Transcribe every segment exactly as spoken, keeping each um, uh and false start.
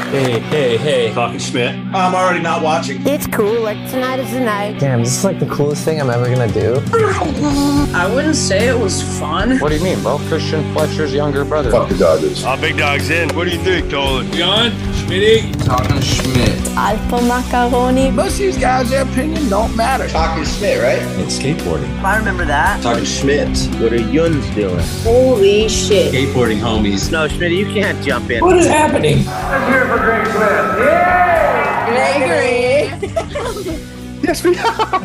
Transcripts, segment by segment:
Hey, hey, hey. Talking Schmidt. I'm already not watching. It's cool, like tonight is the night. Damn, this is like the coolest thing I'm ever gonna do. I wouldn't say it was fun. What do you mean? Well, Christian Fletcher's younger brother. Fuck the Dodgers. Uh, big dog's in. What do you think, Tolan? John, Schmitty. Talking Schmidt. Alpha Macaroni. Most of these guys, their opinion don't matter. Talking Schmidt, right? It's skateboarding. I remember that. Talking Schmidt. What are Yuns doing? Holy shit. Skateboarding homies. No, Schmidt, you can't jump in. What is happening? Let's hear it for Greg Swift. Yay! Gregory. Yes, we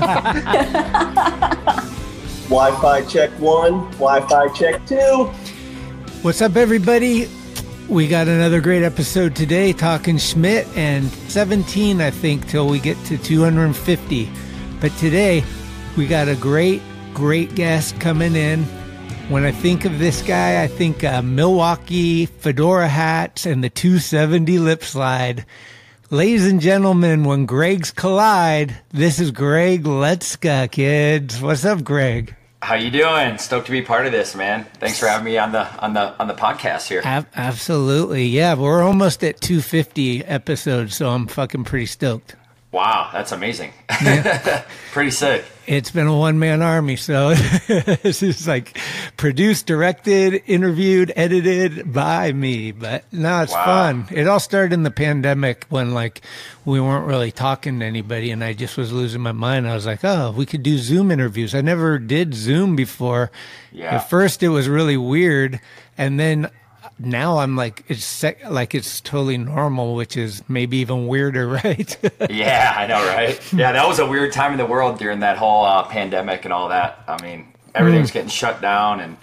Wi-Fi check one. Wi-Fi check two. What's up, everybody? We got another great episode today, talking Schmidt, and seventeen, I think, till we get to two hundred fifty. But today, we got a great, great guest coming in. When I think of this guy, I think uh, Milwaukee fedora hats and the two seventy lip slide. Ladies and gentlemen, when Gregs collide, this is Greg Letzka, kids. What's up, Greg? How you doing? Stoked to be part of this, man. Thanks for having me on the on the on the podcast here. Ab- absolutely, yeah. We're almost at two fifty episodes, so I'm fucking pretty stoked. Wow, that's amazing. Yeah. Pretty sick. It's been a one-man army, so this is like produced, directed, interviewed, edited by me. But no, it's wow. fun. It all started in the pandemic when like we weren't really talking to anybody, and I just was losing my mind. I was like, oh, we could do Zoom interviews. I never did Zoom before. Yeah. At first, it was really weird, and then now I'm like, it's sec- like it's totally normal, which is maybe even weirder, right? Yeah, I know, right? Yeah, that was a weird time in the world during that whole uh, pandemic and all that. I mean, everything was mm. getting shut down, and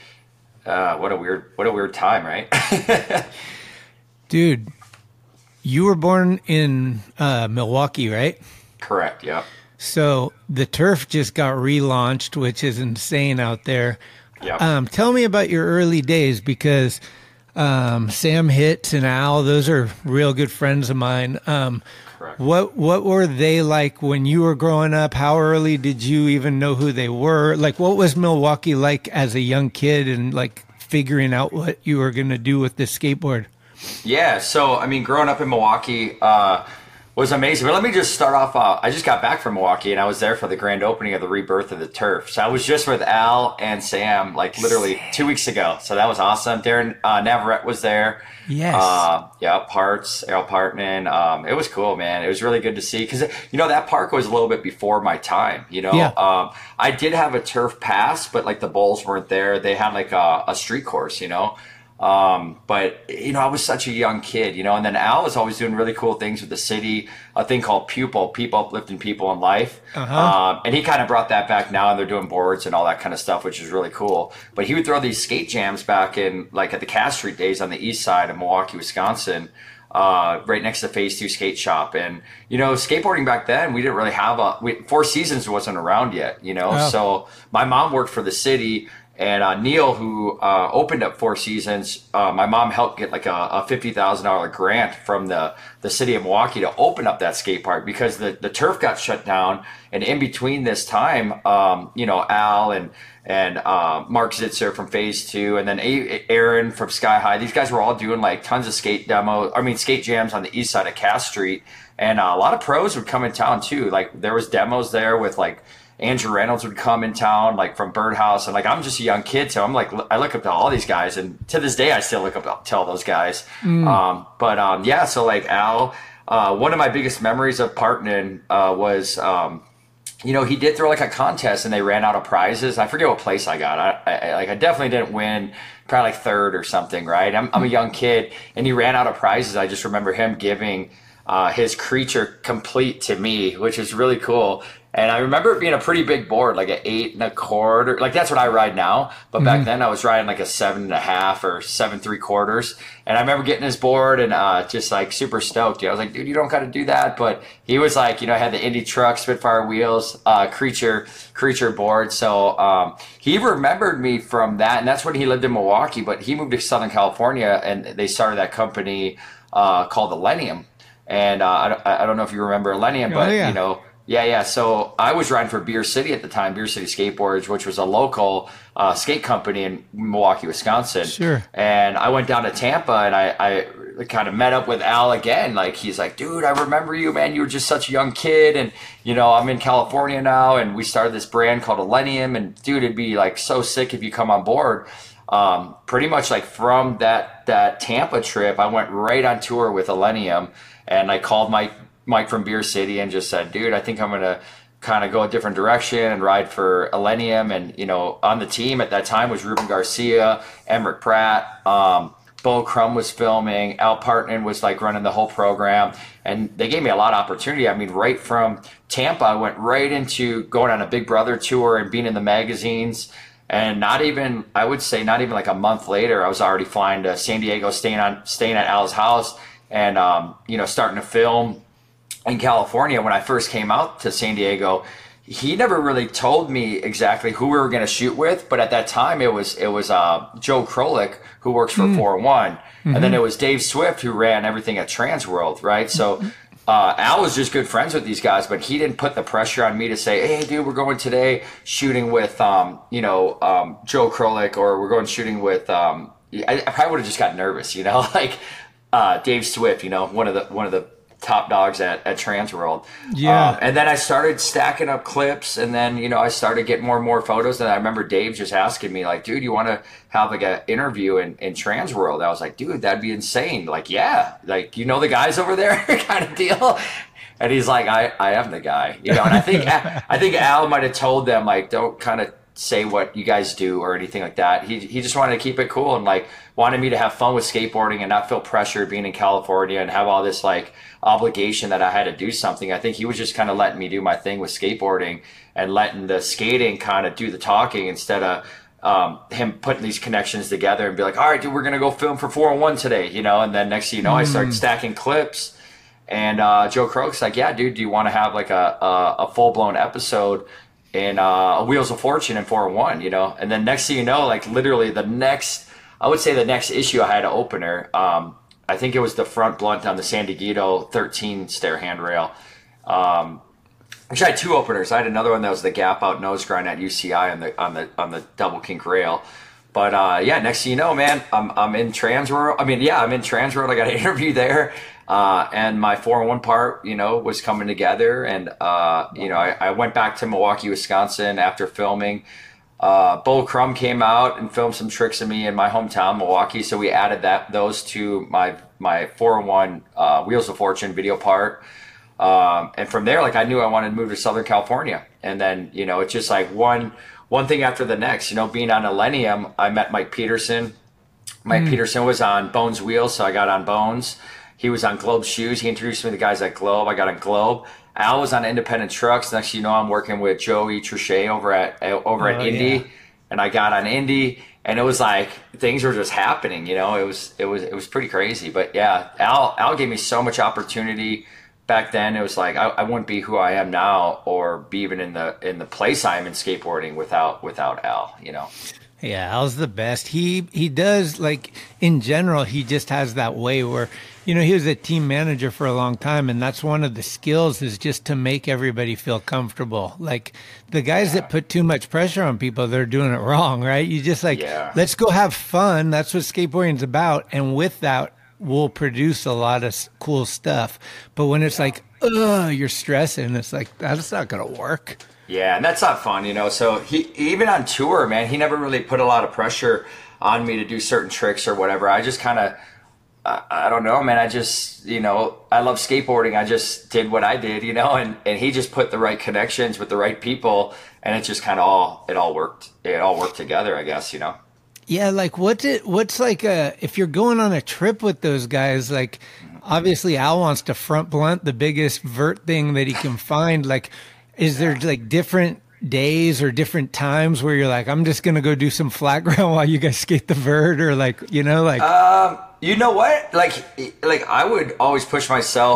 uh, what a weird, what a weird time, right? Dude, you were born in uh, Milwaukee, right? Correct. Yeah. So the turf just got relaunched, which is insane out there. Yeah. Um, tell me about your early days, because um, Sam Hitz and Al, those are real good friends of mine. Um, Correct. What what were they like when you were growing up? How early did you even know who they were? Like, what was Milwaukee like as a young kid, and like figuring out what you were going to do with this skateboard? Yeah. So, I mean, growing up in Milwaukee uh, was amazing. But let me just start off. Uh, I just got back from Milwaukee, and I was there for the grand opening of the rebirth of the turf. So I was just with Al and Sam, like literally two weeks ago. So that was awesome. Darren uh, Navarrete was there. Yes. Uh, yeah, Parts, Errol Partman. Um, it was cool, man. It was really good to see, because, you know, that park was a little bit before my time, you know. Yeah. Um, I did have a turf pass, but like the Bulls weren't there. They had like a, a street course, you know. Um, but, you know, I was such a young kid, you know, and then Al was always doing really cool things with the city, a thing called Pupil, People Uplifting People in Life. Uh-huh. Um, and he kind of brought that back now, and they're doing boards and all that kind of stuff, which is really cool. But he would throw these skate jams back in, like at the Cass Street days on the east side of Milwaukee, Wisconsin, uh, right next to Phase Two Skate Shop. And, you know, skateboarding back then, we didn't really have a, we, Four Seasons wasn't around yet, you know, oh. So my mom worked for the city. And uh, Neil, who uh, opened up Four Seasons, uh, my mom helped get like a, a fifty thousand dollars grant from the, the city of Milwaukee to open up that skate park, because the, the turf got shut down. And in between this time, um, you know, Al and and uh, Mark Zitzer from Phase Two, and then a- Aaron from Sky High, these guys were all doing like tons of skate demos, I mean, skate jams on the east side of Cass Street. And uh, a lot of pros would come in town too. Like there was demos there with like Andrew Reynolds would come in town, like from Birdhouse, and like I'm just a young kid, so I'm like I look up to all these guys, and to this day I still look up to all those guys. Mm. Um, but um, yeah, so like Al, uh, one of my biggest memories of Partnin uh, was, um, you know, he did throw like a contest, and they ran out of prizes. I forget what place I got. I, I like I definitely didn't win, probably like third or something, right? I'm, I'm a young kid, and he ran out of prizes. I just remember him giving uh, his Creature Complete to me, which is really cool. And I remember it being a pretty big board, like an eight and a quarter. Like that's what I ride now. But back mm-hmm. then I was riding like a seven and a half or seven three quarters. And I remember getting his board and uh, just like super stoked. I was like, dude, you don't got to do that. But he was like, you know, had the Indy truck, Spitfire wheels, uh, creature, creature board. So um, he remembered me from that. And that's when he lived in Milwaukee. But he moved to Southern California, and they started that company uh, called Illenium. And uh, I, I don't know if you remember Illenium, but, oh, yeah. you know, Yeah, yeah. So I was riding for Beer City at the time, Beer City Skateboards, which was a local uh, skate company in Milwaukee, Wisconsin. Sure. And I went down to Tampa and I, I kind of met up with Al again. Like, he's like, dude, I remember you, man. You were just such a young kid. And, you know, I'm in California now. And we started this brand called Illenium. And, dude, it'd be like so sick if you come on board. Um, pretty much like from that, that Tampa trip, I went right on tour with Illenium. And I called Mike. Mike from Beer City and just said, dude, I think I'm going to kind of go a different direction and ride for Illenium. And, you know, on the team at that time was Ruben Garcia, Emmerich Pratt, um, Bo Crum was filming, Al Partnan was like running the whole program. And they gave me a lot of opportunity. I mean, right from Tampa, I went right into going on a Big Brother tour and being in the magazines. And not even, I would say not even like a month later, I was already flying to San Diego, staying on, staying at Al's house and, um, you know, starting to film. In California, when I first came out to San Diego, he never really told me exactly who we were going to shoot with. But at that time, it was it was uh, Joe Krolik, who works for mm. four oh one. Mm-hmm. And then it was Dave Swift, who ran everything at Transworld, right? So uh, Al was just good friends with these guys, but he didn't put the pressure on me to say, hey, dude, we're going today shooting with, um, you know, um, Joe Krolik, or we're going shooting with, um, I, I probably would have just got nervous, you know, like uh, Dave Swift, you know, one of the one of the top dogs at, at Transworld. Yeah. Um, and then I started stacking up clips, and then, you know, I started getting more and more photos. And I remember Dave just asking me like, dude, you want to have like an interview in, in Transworld? I was like, dude, that'd be insane. Like, yeah, like, you know, the guys over there kind of deal. And he's like, I, I am the guy, you know? And I think, I think Al might've told them like, don't kind of say what you guys do or anything like that. He he just wanted to keep it cool and like wanted me to have fun with skateboarding and not feel pressure being in California and have all this like obligation that I had to do something. I think he was just kind of letting me do my thing with skateboarding and letting the skating kind of do the talking instead of um, him putting these connections together and be like, all right, dude, we're going to go film for four oh one today, you know? And then next thing you know, mm. I started stacking clips and uh, Joe Krolik's like, yeah, dude, do you want to have like a, a, a full blown episode in uh, Wheels of Fortune in four oh one, you know? And then next thing you know, like literally the next, I would say the next issue I had an opener. Um, I think it was the front blunt on the San Diego thirteen stair handrail. Um, actually, I had two openers. I had another one that was the gap out nose grind at U C I on the on the on the double kink rail. But uh, yeah, next thing you know, man, I'm I'm in Transworld. I mean, yeah, I'm in Transworld. I got an interview there. Uh, and my four oh one part, you know, was coming together. And, uh, you know, I, I went back to Milwaukee, Wisconsin after filming. Uh, Bo Crum came out and filmed some tricks of me in my hometown, Milwaukee. So we added that those to my my four oh one uh, Wheels of Fortune video part. Um, and from there, like I knew I wanted to move to Southern California. And then, you know, it's just like one one thing after the next. You know, being on Illenium, I met Mike Peterson. Mike mm. Peterson was on Bones Wheels, so I got on Bones. He was on Globe Shoes. He introduced me to the guys at Globe. I got on Globe. Al was on Independent Trucks. Next thing you know, I'm working with Joey Trichet over at over at oh, Indy, yeah. and I got on Indy, and it was like things were just happening. You know, it was it was it was pretty crazy. But yeah, Al Al gave me so much opportunity back then. It was like I, I wouldn't be who I am now, or be even in the in the place I am in skateboarding without without Al. You know. Yeah, Al's the best. He he does, like, in general, he just has that way where, you know, he was a team manager for a long time, and that's one of the skills is just to make everybody feel comfortable. Like, the guys yeah. that put too much pressure on people, they're doing it wrong, right? You just, like, yeah. let's go have fun. That's what skateboarding's about. And with that, we'll produce a lot of cool stuff. But when it's yeah. like, ugh, you're stressing, it's like, that's not going to work. Yeah, and that's not fun, you know. So he even on tour, man, he never really put a lot of pressure on me to do certain tricks or whatever. I just kind of, I, I don't know, man. I just, you know, I love skateboarding. I just did what I did, you know, and, and he just put the right connections with the right people, and it just kind of all, it all worked. It all worked together, I guess, you know. Yeah, like what's it, what's like a, if you're going on a trip with those guys, like obviously Al wants to front blunt the biggest vert thing that he can find, like, is there like different days or different times where you're like, I'm just going to go do some flat ground while you guys skate the vert, or like, you know, like, um, you know what? Like, like I would always push myself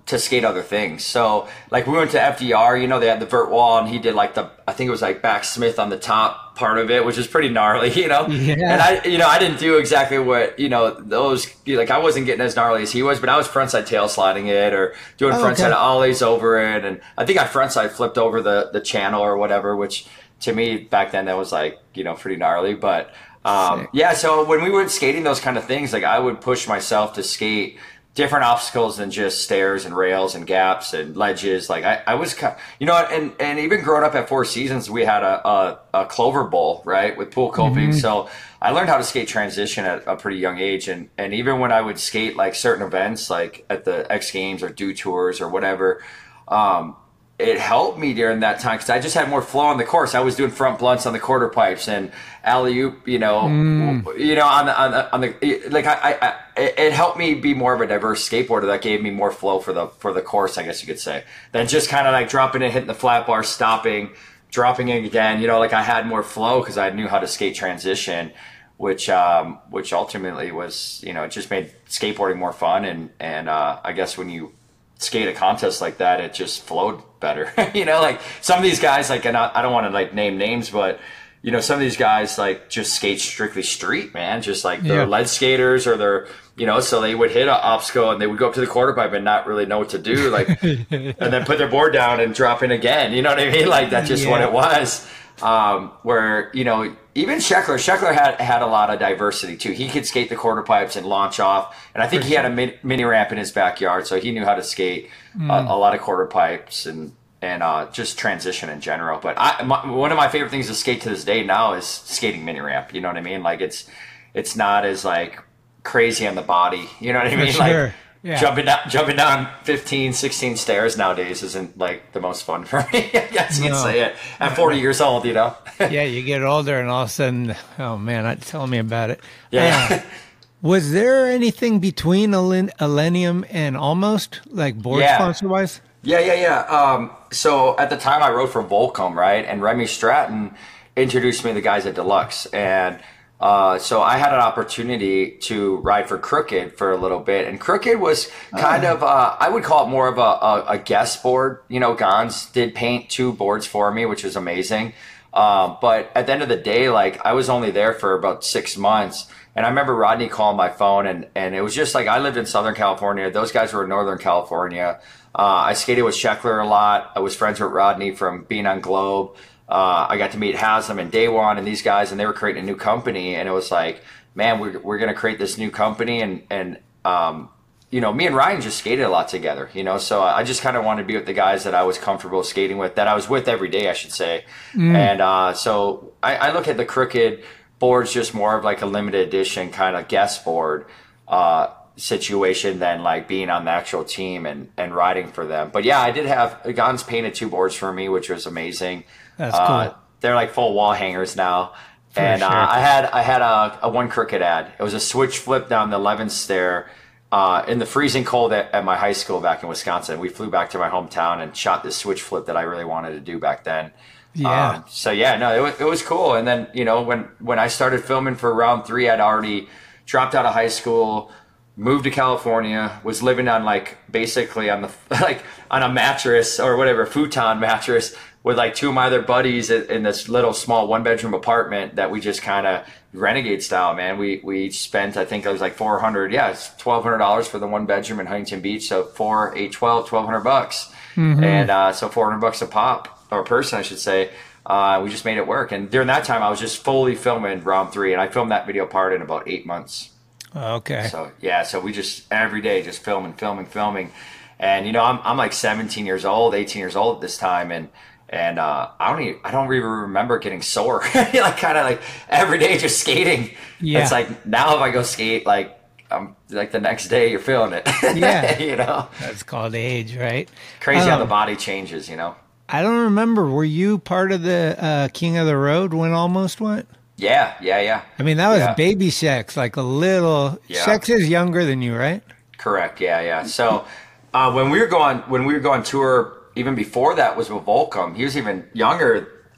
to skate other things. So like we went to F D R, you know, they had the vert wall and he did like the, I think it was like back Smith on the top part of it, which is pretty gnarly, you know? Yeah. And I, you know, I didn't do exactly what, you know, those, like I wasn't getting as gnarly as he was, but I was frontside tail sliding it or doing oh, frontside okay. ollies over it. And I think I frontside flipped over the, the channel or whatever, which to me back then that was like, you know, pretty gnarly. But um, yeah, so when we went skating those kind of things, like I would push myself to skate different obstacles than just stairs and rails and gaps and ledges. Like I, I was, you know, and, and even growing up at Four Seasons, we had a, a, a Clover Bowl, right, with pool coping. Mm-hmm. So I learned how to skate transition at a pretty young age. And, and even when I would skate like certain events, like at the X Games or Dew Tours or whatever, um, it helped me during that time because I just had more flow on the course. I was doing front blunts on the quarter pipes and alley-oop, you know, mm. you know, on the, on the, on the, like I, I, I, it helped me be more of a diverse skateboarder. That gave me more flow for the, for the course, I guess you could say, than just kind of like dropping it, hitting the flat bar, stopping, dropping it again. You know, like I had more flow because I knew how to skate transition, which, um, which ultimately was, you know, it just made skateboarding more fun. And, and, uh, I guess when you skate a contest like that, it just flowed better. You know, like some of these guys, like, and I, I don't want to like name names, but you know, some of these guys like just skate strictly street, man, just like they're yeah. lead skaters or they're, you know, so they would hit an obstacle and they would go up to the quarter pipe and not really know what to do, like, and then put their board down and drop in again. You know what I mean? Like that's just yeah. what it was. Um, where, you know, even Sheckler, Sheckler had, had a lot of diversity too. He could skate the quarter pipes and launch off. And I think he had a mini, mini ramp in his backyard. So he knew how to skate mm. a, a lot of quarter pipes and, and, uh, just transition in general. But I, my, one of my favorite things to skate to this day now is skating mini ramp. You know what I mean? Like it's, it's not as like crazy on the body. You know what I mean? For sure. Like, yeah. Jumping down, jumping down fifteen, sixteen stairs nowadays isn't like the most fun for me. I guess you no. can say it. At forty no. years old, you know. Yeah, you get older, and all of a sudden, oh man, not telling me about it. Yeah. Uh, was there anything between Illenium and Almost, like board yeah. sponsor wise? Yeah, yeah, yeah. Um, so at the time, I rode for Volcom, right? And Remy Stratton introduced me to the guys at Deluxe, and Uh, so I had an opportunity to ride for Crooked for a little bit, and Crooked was kind oh. of, uh, I would call it more of a, a, a guest board. You know, Gons did paint two boards for me, which was amazing. Um, but at the end of the day, like I was only there for about six months. And I remember Rodney calling my phone, and, and it was just like, I lived in Southern California. Those guys were in Northern California. Uh, I skated with Sheckler a lot. I was friends with Rodney from being on Globe. Uh, I got to meet Haslam and Daywan and these guys, and they were creating a new company. And it was like, man, we're, we're going to create this new company. And, and, um, you know, me and Ryan just skated a lot together, you know, so I just kind of wanted to be with the guys that I was comfortable skating with, that I was with every day, I should say. Mm. And, uh, so I, I look at the Crooked boards just more of like a limited edition kind of guest board, uh, situation than like being on the actual team and, and riding for them. But yeah, I did have, Gons painted two boards for me, which was amazing. That's cool. Uh, they're like full wall hangers now. For and sure. uh, I had I had a, a one Crooked ad. It was a switch flip down the eleventh stair uh, in the freezing cold at, at my high school back in Wisconsin. We flew back to my hometown and shot this switch flip that I really wanted to do back then. Yeah. Um, so yeah, no, it was, it was cool. And then, you know, when, when I started filming for round three, I'd already dropped out of high school, moved to California, was living on like basically on the like on a mattress or whatever, futon mattress, with like two of my other buddies in this little small one bedroom apartment that we just kind of renegade style, man. We, we each spent, I think it was like four hundred, yeah, it's twelve hundred dollars for the one bedroom in Huntington Beach. So four, eight, twelve, twelve hundred bucks. Mm-hmm. And, uh, so four hundred bucks a pop or a person, I should say. Uh, we just made it work. And during that time I was just fully filming round three, and I filmed that video part in about eight months. Okay. So yeah, so we just every day just filming, filming, filming. And, you know, I'm, I'm like seventeen years old, eighteen years old at this time. And, And, uh, I don't even, I don't even remember getting sore, like kind of like every day just skating. Yeah. It's like now if I go skate, like I'm like the next day you're feeling it. Yeah. You know, that's called age, right? Crazy um, how the body changes, you know? I don't remember. Were you part of the, uh, King of the Road when Almost went? Yeah. Yeah. Yeah. I mean, that was yeah. baby Shex, like a little, yeah. Shex is younger than you, right? Correct. Yeah. Yeah. So, uh, when we were going, when we were going tour, even before that was with Volcom, he was even younger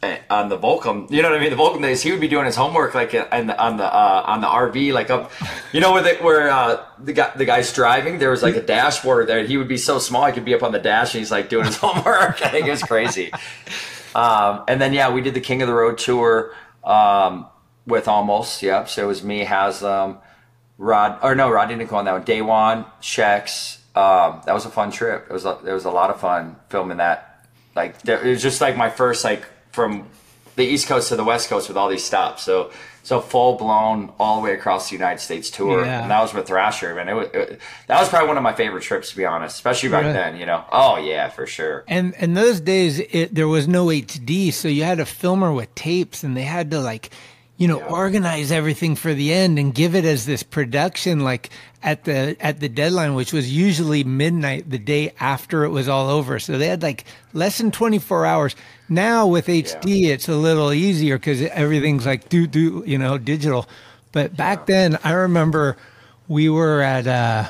on the Volcom, you know what I mean? The Volcom days, he would be doing his homework like on the on the uh, on the R V, like up, you know, where the, where uh, the guy the guy's driving. There was like a dashboard there. He would be so small, he could be up on the dash, and he's like doing his homework. I think it was crazy. Um, and then yeah, we did the King of the Road tour um, with Almost. Yep. So it was me, Haslam, Rod, or no, Rod didn't go on that one. Day One, Shex. Um, that was a fun trip. It was a, there was a lot of fun filming that. Like there, it was just like my first like from the East Coast to the West Coast with all these stops. So so full blown all the way across the United States tour. Yeah. And that was with Thrasher. Man, it was it, that was probably one of my favorite trips, to be honest, especially back Right. then. You know. Oh yeah, for sure. And and those days, it, there was no H D, so you had a filmer with tapes, and they had to like, you know, Yeah. organize everything for the end and give it as this production, like at the at the deadline, which was usually midnight the day after it was all over. So they had like less than twenty-four hours. Now with H D, yeah. it's a little easier because everything's like do do you know digital. But back yeah. then, I remember we were at. Uh,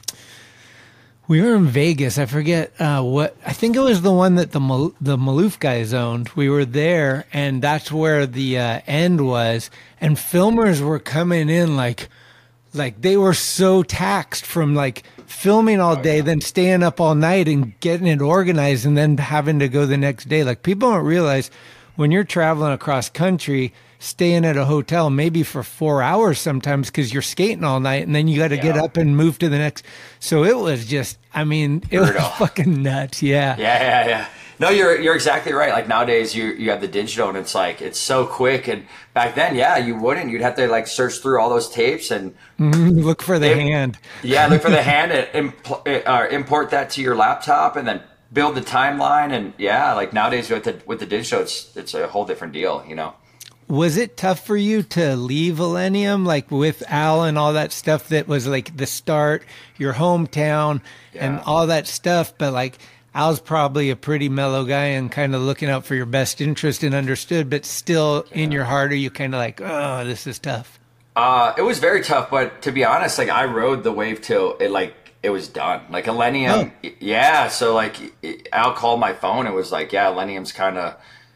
We were in Vegas. I forget uh, what. I think it was the one that the Mal- the Maloof guys owned. We were there, and that's where the uh, end was. And filmers were coming in like, like they were so taxed from like filming all day, oh, yeah. then staying up all night and getting it organized, and then having to go the next day. Like people don't realize when you're traveling across country, staying at a hotel maybe for four hours sometimes because you're skating all night, and then you got to yeah. get up and move to the next. So it was just, I mean, it Brutal. was fucking nuts. Yeah. Yeah, yeah, yeah. No, you're you're exactly right. Like nowadays, you you have the digital, and it's like it's so quick. And back then, yeah, you wouldn't. You'd have to like search through all those tapes and mm-hmm. look for the it, hand. Yeah, look for the hand and impl- uh, import that to your laptop, and then build the timeline. And yeah, like nowadays with the with the digital, it's it's a whole different deal. You know. Was it tough for you to leave Millennium, like with Al and all that stuff that was like the start, your hometown, yeah. and all that stuff? But like Al's probably a pretty mellow guy and kind of looking out for your best interest and understood, but still yeah. in your heart, are you kind of like, oh, this is tough? Uh, it was very tough, but to be honest, like I rode the wave till it like it was done. Like Millennium, oh. yeah. So like Al called my phone. It was like, yeah, Millennium's kind of.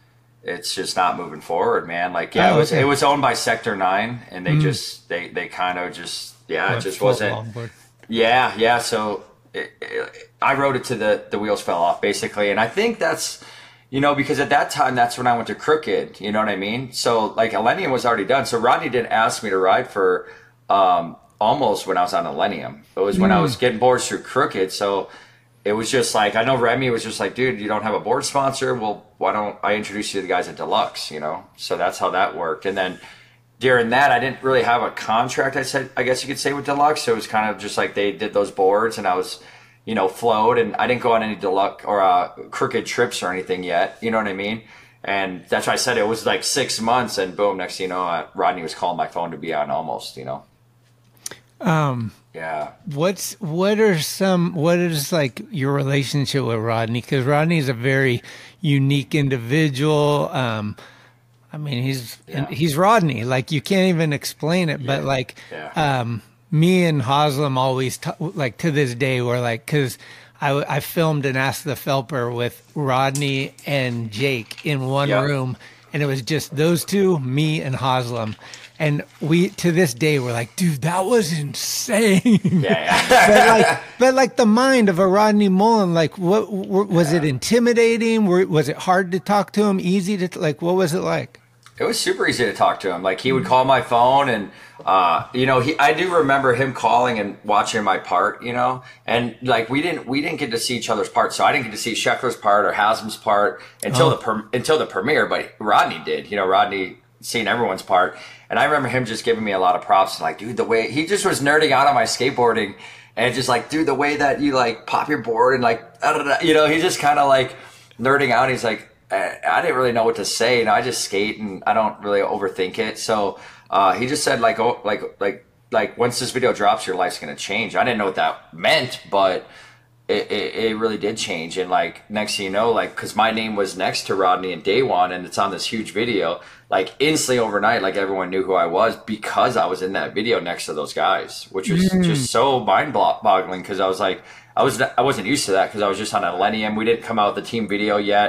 It's just not moving forward, man. Like, yeah, oh, it was okay. it was owned by Sector Nine, and they mm. just they they kind of just yeah, Went it just wasn't. Yeah, yeah. So it, it, I rode it to the the wheels fell off basically, and I think that's you know because at that time that's when I went to Crooked. You know what I mean? So like Millennium was already done. So Rodney didn't ask me to ride for um, Almost when I was on Millennium. It was mm. when I was getting boards through Crooked. So. It was just like, I know Remy was just like, dude, you don't have a board sponsor? Well, why don't I introduce you to the guys at Deluxe, you know? So that's how that worked. And then during that, I didn't really have a contract, I said, I guess you could say, with Deluxe. So it was kind of just like they did those boards and I was, you know, flowed. And I didn't go on any Deluxe or uh, Crooked trips or anything yet. You know what I mean? And that's why I said it was like six months and boom, next thing you know, uh, Rodney was calling my phone to be on Almost, you know? Um. Yeah. What's what are some what is like your relationship with Rodney? Because Rodney is a very unique individual. Um, I mean, he's yeah. he's Rodney. Like you can't even explain it. Yeah. But like, yeah. um, me and Haslam always t- like to this day we're like because I I filmed an Ask the Felper with Rodney and Jake in one yep. room, and it was just those two, me and Haslam. And we, to this day, we're like, dude, that was insane. Yeah, yeah. but, like, but like the mind of a Rodney Mullen, like, what was yeah. it intimidating? Was it hard to talk to him? Easy to, like, what was it like? It was super easy to talk to him. Like, he would call my phone and, uh, you know, he, I do remember him calling and watching my part, you know, and like, we didn't, we didn't get to see each other's parts. So I didn't get to see Sheckler's part or Haslam's part until oh. the, until the premiere, but Rodney did, you know, Rodney seen everyone's part. And I remember him just giving me a lot of props. Like, dude, the way he just was nerding out on my skateboarding and just like, dude, the way that you like pop your board and like, da, da, da, you know, he's just kind of like nerding out. He's like, I didn't really know what to say. You know, I just skate and I don't really overthink it. So, uh, he just said like, oh, like, like, like once this video drops, your life's going to change. I didn't know what that meant, but it, it, it really did change. And like, next thing you know, like, cause my name was next to Rodney and Day One and it's on this huge video. Like instantly overnight, like everyone knew who I was because I was in that video next to those guys, which was mm. just so mind-boggling. Because I was like, I was I wasn't used to that because I was just on a Millennium. We didn't come out with the team video yet.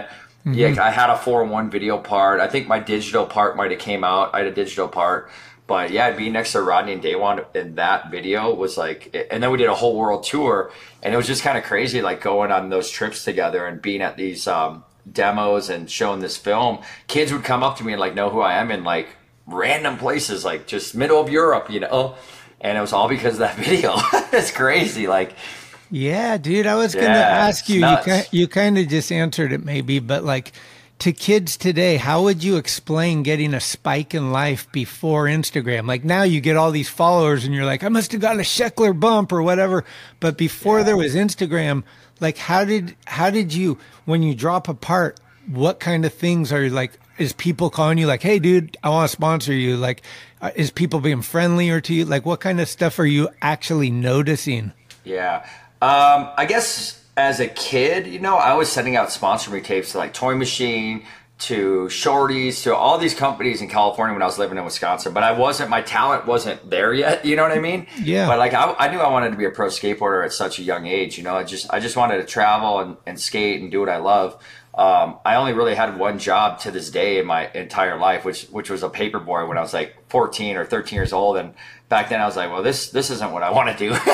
Mm-hmm. Yeah, I had a four in one video part. I think my digital part might have came out. I had a digital part. But yeah, being next to Rodney and Daewon in that video was like, and then we did a whole world tour, and it was just kind of crazy, like going on those trips together and being at these um, demos and showing this film. Kids would come up to me and like know who I am in like random places, like just middle of Europe, you know, and it was all because of that video. It's crazy, like. Yeah, dude, I was yeah, gonna ask you. You ki- you kind of just answered it, maybe, but like. To kids today, how would you explain getting a spike in life before Instagram? Like now you get all these followers and you're like, I must have got a Sheckler bump or whatever. But before yeah. there was Instagram, like how did how did you, when you drop a part, what kind of things are you like, is people calling you like, hey, dude, I want to sponsor you? Like, uh, is people being friendlier to you? Like what kind of stuff are you actually noticing? Yeah, um, I guess... As a kid, you know, I was sending out sponsor me tapes to like Toy Machine, to Shorties, to all these companies in California when I was living in Wisconsin. But I wasn't, my talent wasn't there yet. You know what I mean? Yeah. But like I, I knew I wanted to be a pro skateboarder at such a young age. You know, I just I just wanted to travel and, and skate and do what I love. Um, I only really had one job to this day in my entire life, which which was a paper boy when I was like fourteen or thirteen years old. And back then I was like, well, this this isn't what I want to do.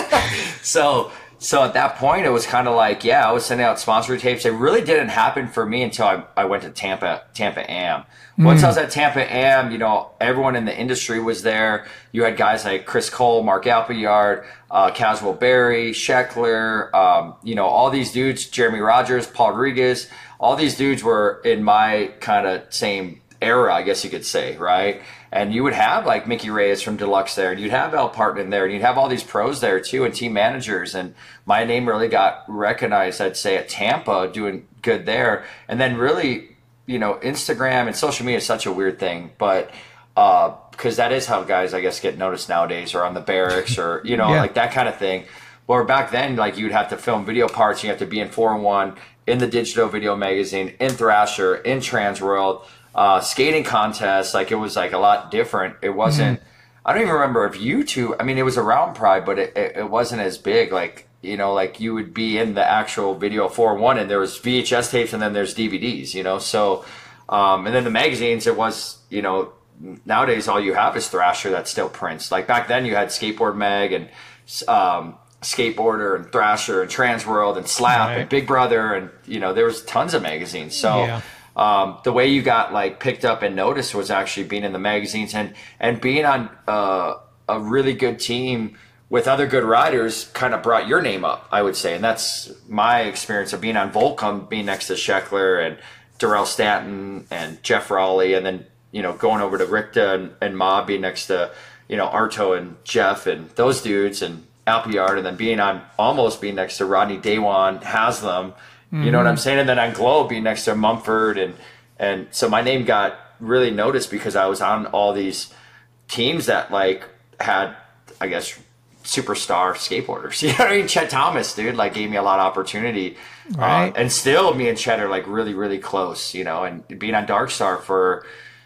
so. So at that point, it was kind of like, yeah, I was sending out sponsor tapes. It really didn't happen for me until I, I went to Tampa, Tampa Am. Mm. Once I was at Tampa Am, you know, everyone in the industry was there. You had guys like Chris Cole, Mark Appleyard, uh, Caswell Berry, Sheckler, um, you know, all these dudes, Jeremy Rogers, Paul Rodriguez, all these dudes were in my kind of same era, I guess you could say, right? And you would have like Mickey Reyes from Deluxe there, and you'd have Al Parton there, and you'd have all these pros there too, and team managers. And my name really got recognized, I'd say, at Tampa, doing good there. And then really, you know, Instagram and social media is such a weird thing, but uh, because that is how guys, I guess, get noticed nowadays, or on the barracks, or you know, yeah. like that kind of thing. Or back then, like you'd have to film video parts, you have to be in four in one, in the digital video magazine, in Thrasher, in Transworld. Uh, skating contests, like it was like a lot different. It wasn't, mm-hmm. I don't even remember if YouTube, I mean, it was around Pride, but it, it, it wasn't as big. Like, you know, like you would be in the actual video four in one, and there was V H S tapes, and then there's D V Ds, you know? So, um, and then the magazines, it was, you know, nowadays all you have is Thrasher that still prints. Like back then you had Skateboard Mag and, um, Skateboarder and Thrasher and Transworld and Slap right. and Big Brother, and, you know, there was tons of magazines. So, yeah. Um, the way you got like picked up and noticed was actually being in the magazines and, and being on uh, a really good team with other good riders kind of brought your name up, I would say. And that's my experience of being on Volcom, being next to Sheckler and Darrell Stanton and Jeff Raleigh, and then, you know, going over to Richta and, and Mob, being next to, you know, Arto and Jeff and those dudes and Appleyard, and then being on almost being next to Rodney, Daewon, Haslam. You know what I'm saying? And then on Glow, being next to Mumford. And, and so my name got really noticed because I was on all these teams that like had, I guess, superstar skateboarders. You know what I mean? Chet Thomas, dude, like gave me a lot of opportunity. Right. Uh, and still me and Chet are like really, really close, you know, and being on Darkstar for,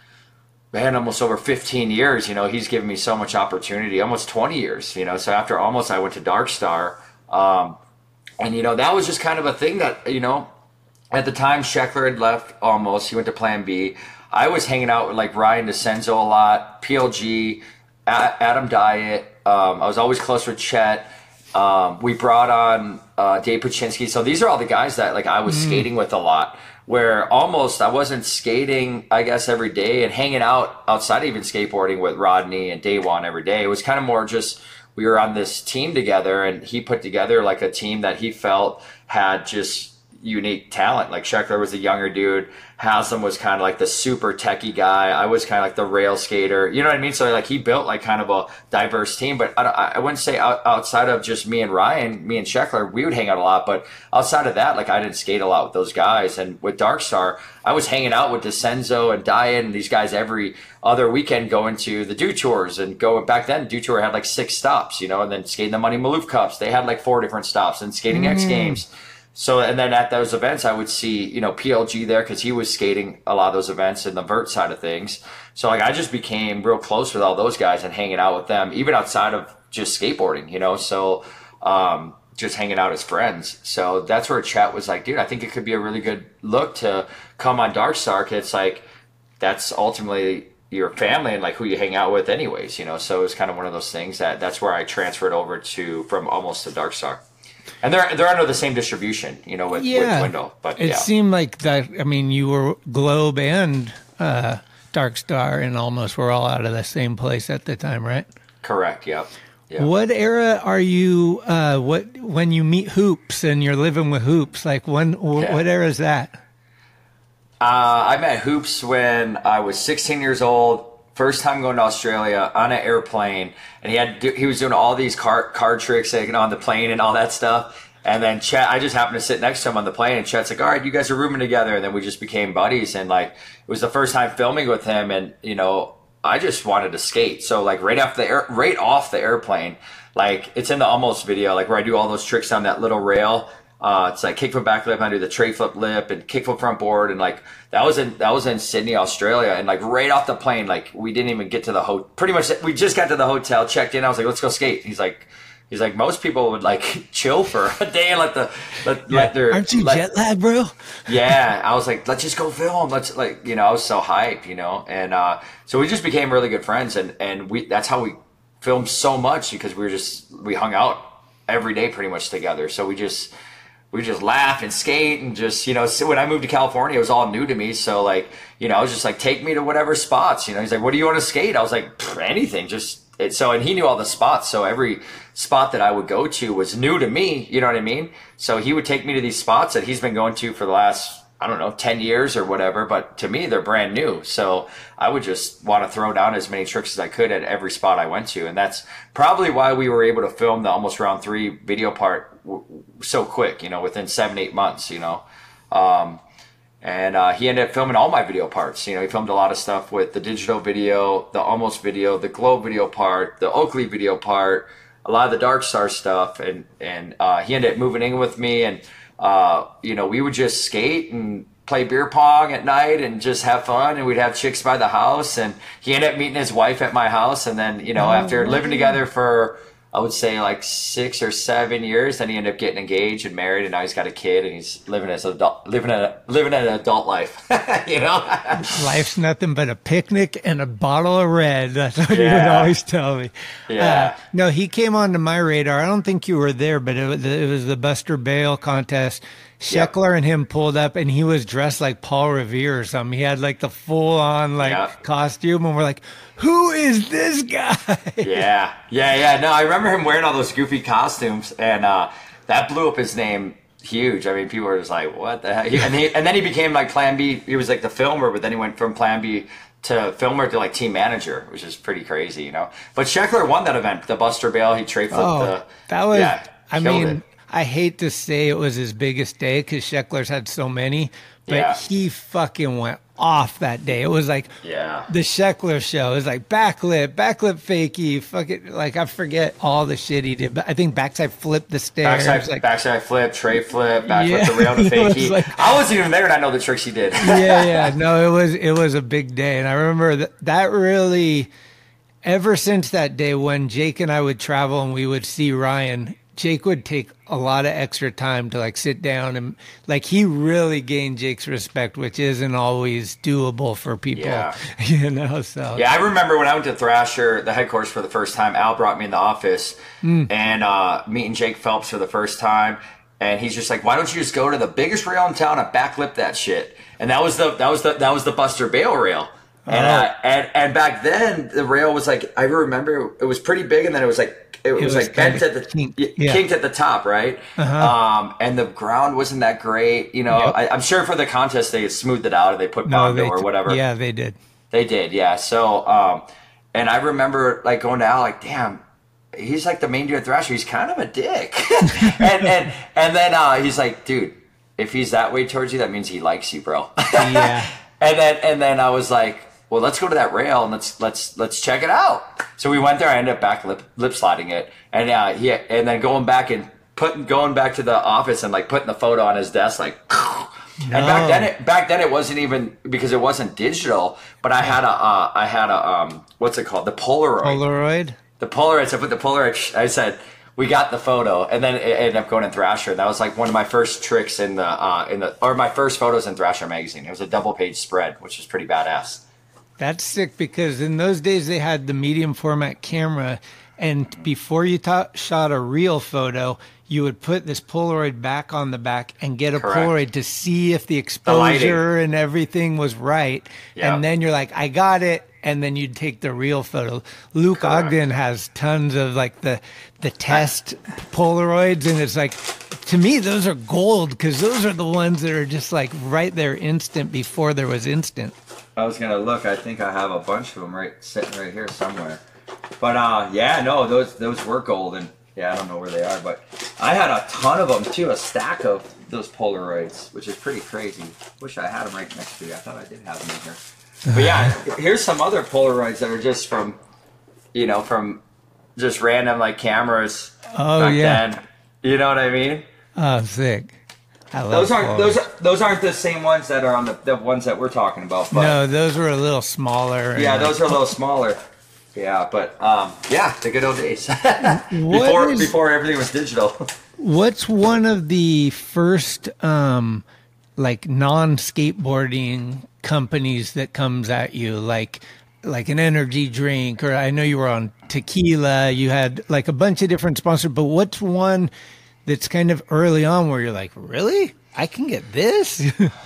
man, almost over fifteen years, you know, he's given me so much opportunity, almost twenty years, you know. So after almost I went to Darkstar, um, and, you know, that was just kind of a thing that, you know, at the time Sheckler had left almost. He went to Plan B. I was hanging out with, like, Ryan DeCenzo a lot, P L G, a- Adam Diet. Um, I was always close with Chet. Um, we brought on uh, Dave Paczynski. So these are all the guys that, like, I was mm. skating with a lot, where almost I wasn't skating, I guess, every day and hanging out outside even skateboarding with Rodney and Daewon every day. It was kind of more just – we were on this team together, and he put together like a team that he felt had just unique talent. Like Sheckler was a younger dude. Haslam was kind of like the super techie guy. I was kind of like the rail skater. You know what I mean? So like he built like kind of a diverse team. But I, I wouldn't say out, outside of just me and Ryan, me and Sheckler, we would hang out a lot. But outside of that, like I didn't skate a lot with those guys. And with Darkstar, I was hanging out with DeCenzo and Diet and these guys every other weekend, going to the Dew Tours and going back then. Dew Tour had like six stops, you know, and then skating the Money Maloof Cups. They had like four different stops, and skating mm. X Games. So, and then at those events, I would see, you know, P L G there because he was skating a lot of those events in the vert side of things. So, like, I just became real close with all those guys and hanging out with them, even outside of just skateboarding, you know. So, um, just hanging out as friends. So that's where Chet was like, dude, I think it could be a really good look to come on Darkstar. It's like, that's ultimately your family and like who you hang out with anyways, you know? So it's kind of one of those things that that's where I transferred over to, from Almost to Darkstar. And they're, they're under the same distribution, you know, with, yeah. with Dwindle. But it yeah. seemed like that. I mean, you were Globe and uh, Darkstar and Almost were all out of the same place at the time, right? Correct. Yep. Yeah. What era are you? Uh, what when you meet Hoops and you're living with Hoops? Like when? W- yeah. What era is that? Uh, I met Hoops when I was sixteen years old. First time going to Australia on an airplane, and he had he was doing all these card card tricks, like, you know, on the plane and all that stuff. And then Chet, I just happened to sit next to him on the plane, and Chet's like, "All right, you guys are rooming together." And then we just became buddies, and like it was the first time filming with him, and you know. I just wanted to skate. So like right off the air, right off the airplane, like it's in the Almost video, like where I do all those tricks on that little rail. Uh, it's like kickflip backflip, I do the tray flip lip and kickflip front board. And like, that was in, that was in Sydney, Australia. And like right off the plane, like we didn't even get to the hotel. Pretty much we just got to the hotel, checked in. I was like, let's go skate. He's like, he's like, most people would like chill for a day and let the, let, yeah. let their, aren't you let, jet lag, bro? Yeah. I was like, let's just go film. Let's like, you know, I was so hyped, you know? And, uh, so we just became really good friends, and, and we, that's how we filmed so much, because we were just, we hung out every day pretty much together. So we just, we just laugh and skate and just, you know, so when I moved to California, it was all new to me. So like, you know, I was just like, take me to whatever spots, you know, he's like, what do you want to skate? I was like, anything, just, it, so, and he knew all the spots. So every spot that I would go to was new to me. You know what I mean? So he would take me to these spots that he's been going to for the last, I don't know, ten years or whatever, but to me, they're brand new. So I would just want to throw down as many tricks as I could at every spot I went to. And that's probably why we were able to film the Almost Round Three video part w- so quick, you know, within seven, eight months, you know. Um, and uh, he ended up filming all my video parts. You know, he filmed a lot of stuff with the digital video, the Almost video, the Globe video part, the Oakley video part, a lot of the Darkstar stuff. And, and uh, he ended up moving in with me, and Uh, you know, we would just skate and play beer pong at night and just have fun, and we'd have chicks by the house. And he ended up meeting his wife at my house, and then, you know, oh, after living together for, I would say like six or seven years, then he ended up getting engaged and married, and now he's got a kid, and he's living as adult, living a living an adult life. You know, life's nothing but a picnic and a bottle of red. That's what yeah. he would always tell me. Yeah. Uh, no, he came onto my radar. I don't think you were there, but it was, it was the Buster Bale contest. Sheckler yep. and him pulled up, and he was dressed like Paul Revere or something. He had like the full on like yep. costume, and we're like, who is this guy? Yeah, yeah, yeah. No, I remember him wearing all those goofy costumes, and uh, that blew up his name huge. I mean, people were just like, what the heck? He, and, he, and then he became like Plan B. He was like the filmer, but then he went from Plan B to filmer to like team manager, which is pretty crazy, you know. But Sheckler won that event, the Buster Bale. He tray flipped oh, the. That was, yeah, I mean. It. I hate to say it was his biggest day because Sheckler's had so many, but yeah. he fucking went off that day. It was like yeah. the Sheckler show. It was like backflip, backflip fakie, fucking like I forget all the shit he did. But I think backside flip the stairs, backside, like, backside flip, tray flip, back yeah, flip the rail to fakie. Like, I wasn't even there, and I know the tricks he did. yeah, yeah, no, it was it was a big day, and I remember that that really. Ever since that day when Jake and I would travel and we would see Ryan. Jake would take a lot of extra time to like sit down and like he really gained Jake's respect, which isn't always doable for people, yeah. you know. So yeah, I remember when I went to Thrasher, the headquarters for the first time. Al brought me in the office mm. and uh, meeting Jake Phelps for the first time, and he's just like, "Why don't you just go to the biggest rail in town and backlip that shit?" And that was the that was the that was the Buster Bale rail. And, uh, and and back then the rail was like I remember it was pretty big, and then it was like. It was, it was like bent at the kinked, yeah. kinked at the top, right? Uh-huh. Um, and the ground wasn't that great, you know. Yep. I, I'm sure for the contest they smoothed it out, or they put Bondo no, or whatever. Yeah, they did. They did, yeah. So, um, and I remember like going to Al, like, damn, he's like the main dude at Thrasher. He's kind of a dick. and and and then uh, he's like, dude, if he's that way towards you, that means he likes you, bro. Yeah. And then and then I was like. Well, let's go to that rail and let's let's let's check it out. So we went there. I ended up back lip, lip sliding it, and uh, he and then going back and putting going back to the office and like putting the photo on his desk, like. No. And back then, it back then it wasn't even because it wasn't digital. But I had a uh, I had a um what's it called the Polaroid. Polaroid. The Polaroid. So I put the Polaroid. I said, we got the photo, and then it ended up going in Thrasher. That was like one of my first tricks in the uh, in the or my first photos in Thrasher magazine. It was a double page spread, which was pretty badass. That's sick because in those days they had the medium format camera, and before you ta- shot a real photo, you would put this Polaroid back on the back and get a Correct. Polaroid to see if the exposure The and everything was right. Yep. And then you're like, I got it. And then you'd take the real photo. Luke Correct. Ogden has tons of like the the test Polaroids, and it's like, to me, those are gold because those are the ones that are just like right there instant before there was instant. I was gonna look. I think I have a bunch of them right sitting right here somewhere. But uh, yeah, no, those those were golden. Yeah, I don't know where they are, but I had a ton of them too, a stack of those Polaroids, which is pretty crazy. Wish I had them right next to you. I thought I did have them in here. But yeah, here's some other Polaroids that are just from, you know, from just random like cameras Oh back yeah. then. You know what I mean? Oh, sick. I love Those aren't Polaroids. those are, those aren't the same ones that are on the the ones that we're talking about. But No, those were a little smaller. and, yeah, like, those are a little smaller. Yeah, but um, yeah, the good old days before is- before everything was digital. What's one of the first um like non-skateboarding companies that comes at you, like like an energy drink, or I know you were on tequila, you had like a bunch of different sponsors, but what's one that's kind of early on where you're like, really? I can get this?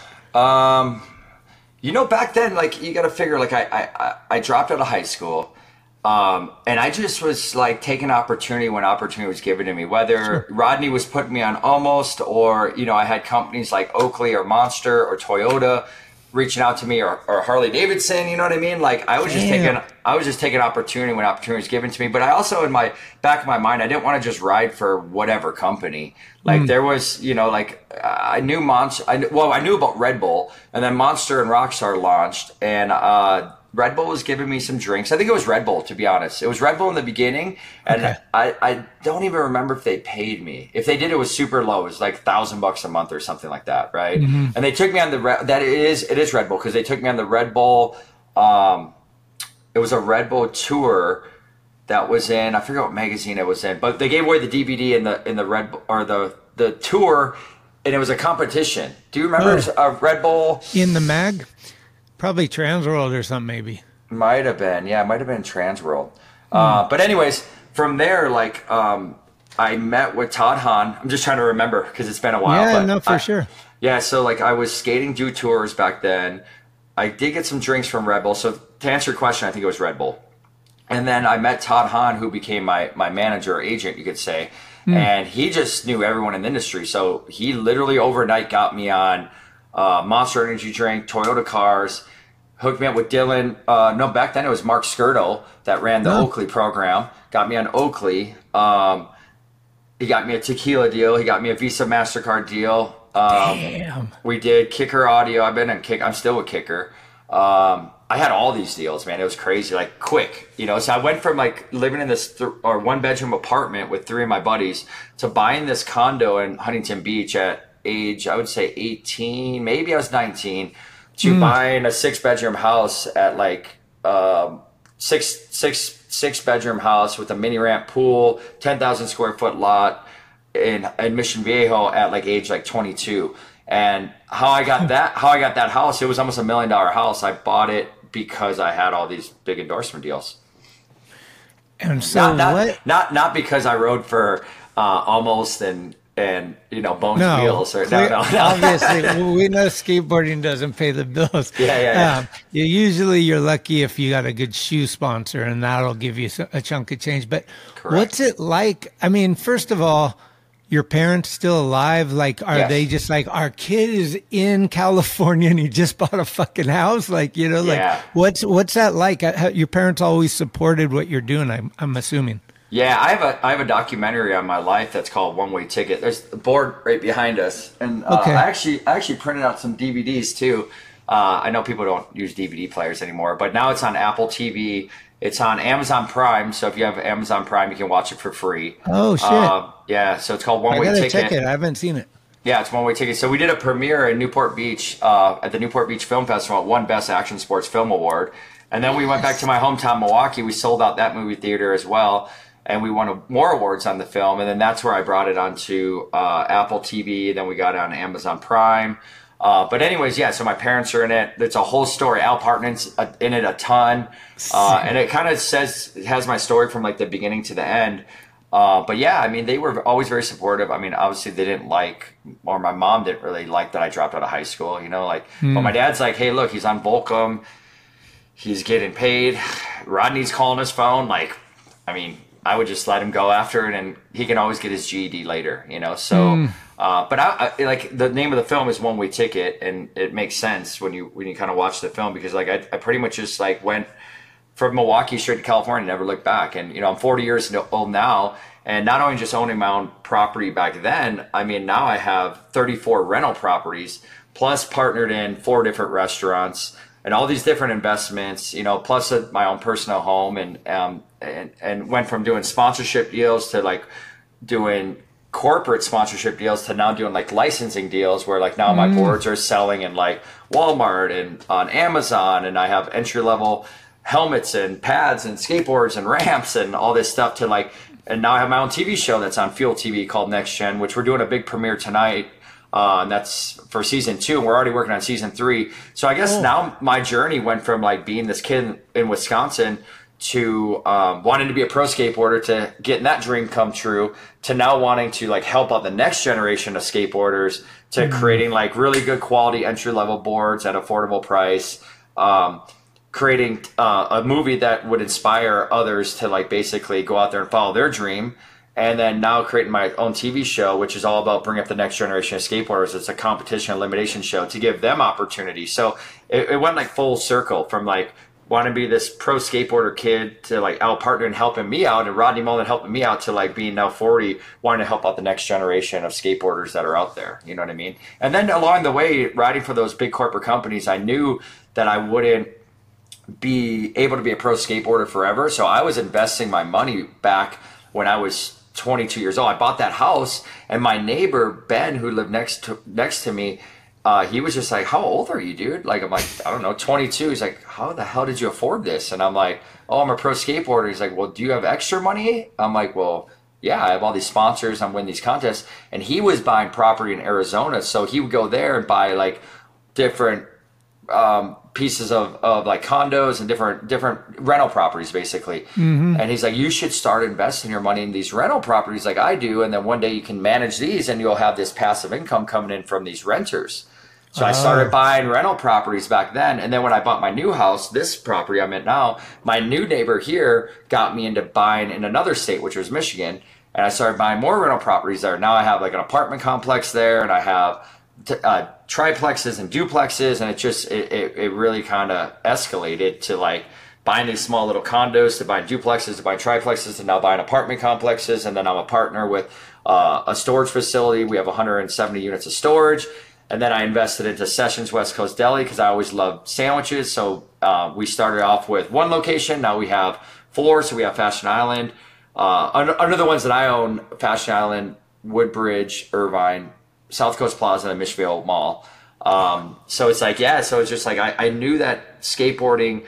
Um, you know, back then, like you got to figure, like I, I I dropped out of high school. Um, and I just was like taking opportunity when opportunity was given to me, whether sure. Rodney was putting me on Almost, or, you know, I had companies like Oakley or Monster or Toyota reaching out to me, or, or Harley Davidson, you know what I mean? Like I was just Damn. taking, I was just taking opportunity when opportunity was given to me. But I also, in my back of my mind, I didn't want to just ride for whatever company. Like mm. there was, you know, like I knew Monster, I knew, well, I knew about Red Bull, and then Monster and Rockstar launched, and, uh, Red Bull was giving me some drinks. I think it was Red Bull, to be honest. It was Red Bull in the beginning, and okay. I, I don't even remember if they paid me. If they did, it was super low. It was like a thousand bucks a month or something like that, right? Mm-hmm. And they took me on the that it is it is Red Bull, because they took me on the Red Bull. Um, it was a Red Bull tour that was in, I forget what magazine it was in, but they gave away the D V D in the in the Red Bull, or the the tour, and it was a competition. Do you remember oh. a Red Bull in the mag? Probably Transworld or something, maybe. Might have been, yeah, it might have been Transworld. Mm. Uh, but anyways, from there, like, um, I met with Todd Hahn. I'm just trying to remember because it's been a while. Yeah, but no, for I, sure. Yeah, so like I was skating Dew Tours back then. I did get some drinks from Red Bull. So to answer your question, I think it was Red Bull. And then I met Todd Hahn, who became my my manager or agent, you could say. Mm. And he just knew everyone in the industry. So he literally overnight got me on uh, Monster Energy drink, Toyota cars, hooked me up with Dylan. Uh, no, back then it was Mark Skirtle that ran the oh. Oakley program. Got me on Oakley. Um, he got me a tequila deal. He got me a Visa MasterCard deal. Um, Damn. We did Kicker Audio. I've been in Kick. I'm still with Kicker. Um, I had all these deals, man. It was crazy, like quick, you know. So I went from like living in this th- or one bedroom apartment with three of my buddies to buying this condo in Huntington Beach at age, I would say eighteen, maybe I was nineteen, to mm. buying a six bedroom house at like um, six six six bedroom house with a mini ramp pool, ten thousand square foot lot in in Mission Viejo at like age like twenty-two. And how I got that, how I got that house, it was almost a million dollar house. I bought it because I had all these big endorsement deals. And so not, not, what? Not not because I rode for uh, Almost and and you know Bones no, Wheels or clear, no no. no. Obviously, we know skateboarding doesn't pay the bills. Yeah yeah. yeah. Um, you, usually, you're lucky if you got a good shoe sponsor, and that'll give you a chunk of change. But Correct. What's it like? I mean, first of all, your parents still alive? Like, are yes. they just like, our kid is in California and he just bought a fucking house? Like, you know, like yeah. what's what's that like? Your parents always supported what you're doing, I'm I'm assuming. Yeah, I have a I have a documentary on my life that's called One Way Ticket. There's the board right behind us, and uh, okay. I actually I actually printed out some D V Ds too. Uh, I know people don't use D V D players anymore, but now it's on Apple T V. It's on Amazon Prime, so if you have Amazon Prime, you can watch it for free. Oh shit! Uh, yeah, so it's called One Way Ticket. I gotta check it. I haven't seen it. Yeah, it's One Way Ticket. So we did a premiere in Newport Beach uh, at the Newport Beach Film Festival. It won Best Action Sports Film Award, and then we went back to my hometown, Milwaukee. We sold out that movie theater as well. and we won more awards on the film. And then that's where I brought it onto uh, Apple T V. Then we got it on Amazon Prime. Uh, but anyways, yeah, so my parents are in it. It's a whole story. Al Parton's in it a ton. Uh, and it kind of says, it has my story from like the beginning to the end. Uh, but yeah, I mean, they were always very supportive. I mean, obviously they didn't like, or my mom didn't really like that I dropped out of high school, you know, like, mm. but my dad's like, hey, look, he's on Volcom. He's getting paid. Rodney's calling his phone. Like, I mean, I would just let him go after it, and he can always get his G E D later, you know? So, mm. uh, but I, I like the name of the film is One Way Ticket, and it makes sense when you, when you kind of watch the film, because like, I, I pretty much just like went from Milwaukee straight to California, never looked back. And, you know, I'm forty years old now, and not only just owning my own property back then, I mean, now I have thirty-four rental properties, plus partnered in four different restaurants and all these different investments, you know, plus a, my own personal home, and, um, and, and went from doing sponsorship deals to like doing corporate sponsorship deals to now doing like licensing deals, where like now mm. my boards are selling in like Walmart and on Amazon, and I have entry level helmets and pads and skateboards and ramps and all this stuff to like, and now I have my own T V show that's on Fuel T V called Next Gen, which we're doing a big premiere tonight. Uh, and that's for season two. And we're already working on season three. So I guess oh. now my journey went from like being this kid in, in Wisconsin to um, wanting to be a pro skateboarder, to getting that dream come true, to now wanting to like help out the next generation of skateboarders, to mm-hmm. creating like really good quality entry level boards at affordable price. Um, creating uh, a movie that would inspire others to like basically go out there and follow their dream. And then now creating my own T V show, which is all about bringing up the next generation of skateboarders. It's a competition elimination show to give them opportunity. So it, it went like full circle from like wanting to be this pro skateboarder kid to like Al Partner helping me out, and Rodney Mullen helping me out, to like being now forty, wanting to help out the next generation of skateboarders that are out there. You know what I mean? And then along the way, riding for those big corporate companies, I knew that I wouldn't be able to be a pro skateboarder forever. So I was investing my money back when I was twenty-two years old. I bought that house, and my neighbor Ben, who lived next to next to me, uh, he was just like, "How old are you, dude?" Like, I'm like, I don't know, twenty-two. He's like, "How the hell did you afford this?" And I'm like, "Oh, I'm a pro skateboarder." He's like, "Well, do you have extra money?" I'm like, "Well, yeah, I have all these sponsors. I'm winning these contests." And he was buying property in Arizona, so he would go there and buy like different um, pieces of, of like condos and different different rental properties, basically. Mm-hmm. And he's like, "You should start investing your money in these rental properties like I do, and then one day you can manage these, and you'll have this passive income coming in from these renters." So oh. I started buying rental properties back then. And then when I bought my new house, this property I'm in now, my new neighbor here got me into buying in another state, which was Michigan. And I started buying more rental properties there. Now I have like an apartment complex there, and I have t- uh, triplexes and duplexes. And it just, it, it, it really kind of escalated to like buying these small little condos, to buying duplexes, to buying triplexes, to now buying apartment complexes. And then I'm a partner with uh, a storage facility. We have one hundred seventy units of storage. And then I invested into Sessions West Coast Deli because I always loved sandwiches. So uh, we started off with one location. Now we have four. So we have Fashion Island. Uh, under, under the ones that I own, Fashion Island, Woodbridge, Irvine, South Coast Plaza, and Michville Mall. Um, so it's like, yeah, so it's just like I, I knew that skateboarding,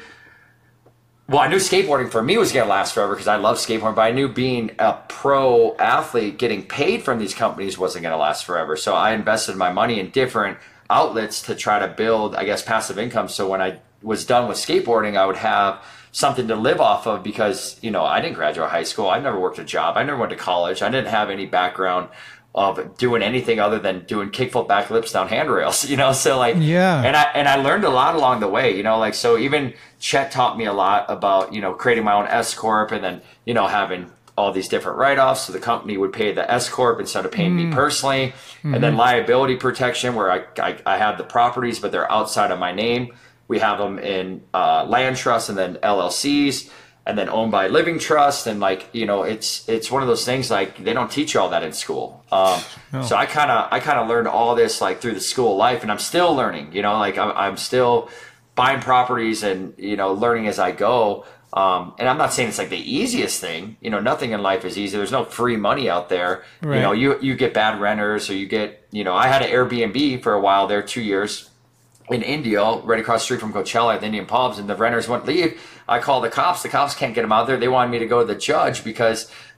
well, I knew skateboarding for me was going to last forever because I love skateboarding, but I knew being a pro athlete, getting paid from these companies wasn't going to last forever. So I invested my money in different outlets to try to build, I guess, passive income. So when I was done with skateboarding, I would have something to live off of because, you know, I didn't graduate high school. I never worked a job. I never went to college. I didn't have any background of doing anything other than doing kickflip backflips down handrails, you know? So like, yeah. And I, and I learned a lot along the way, you know, like, so even Chet taught me a lot about, you know, creating my own S Corp and then, you know, having all these different write-offs. So the company would pay the S Corp instead of paying mm. me personally. Mm-hmm. And then liability protection where I, I, I have the properties, but they're outside of my name. We have them in uh, land trusts and then L L Cs. And then owned by living trust. And like, you know, it's, it's one of those things like they don't teach you all that in school. Um, no. So I kind of, I kind of learned all this like through the school life, and I'm still learning, you know, like I'm, I'm still buying properties and, you know, learning as I go. Um, and I'm not saying it's like the easiest thing, you know, nothing in life is easy. There's no free money out there. Right. You know, you, you get bad renters, or you get, you know, I had an Airbnb for a while there, two years in India, right across the street from Coachella at the Indian Palms, and the renters wouldn't leave. I called the cops. The cops can't get them out there. They wanted me to go to the judge because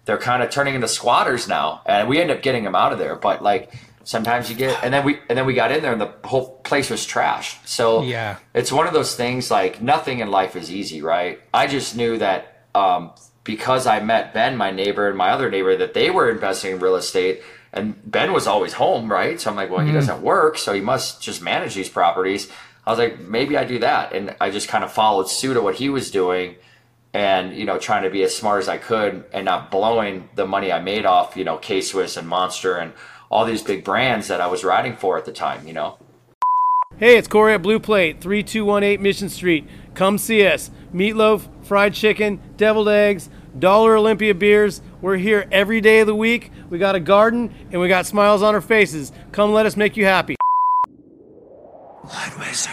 they're kind of turning into squatters now, and we end up getting them out of there. But like sometimes you get, and then we and then we got in there, and the whole place was trashed. So yeah, it's one of those things. Like nothing in life is easy, right? I just knew that um, because I met Ben, my neighbor, and my other neighbor, that they were investing in real estate, and Ben was always home, right? So I'm like, well, mm-hmm. he doesn't work, so he must just manage these properties. I was like, maybe I do that, and I just kind of followed suit of what he was doing. And, you know, trying to be as smart as I could and not blowing the money I made off, you know, K-Swiss and Monster and all these big brands that I was riding for at the time, you know. Hey, it's Corey at Blue Plate, three two one eight Mission Street. Come see us. Meatloaf, fried chicken, deviled eggs, Dollar Olympia beers. We're here every day of the week. We got a garden and we got smiles on our faces. Come let us make you happy. Blood Wizard.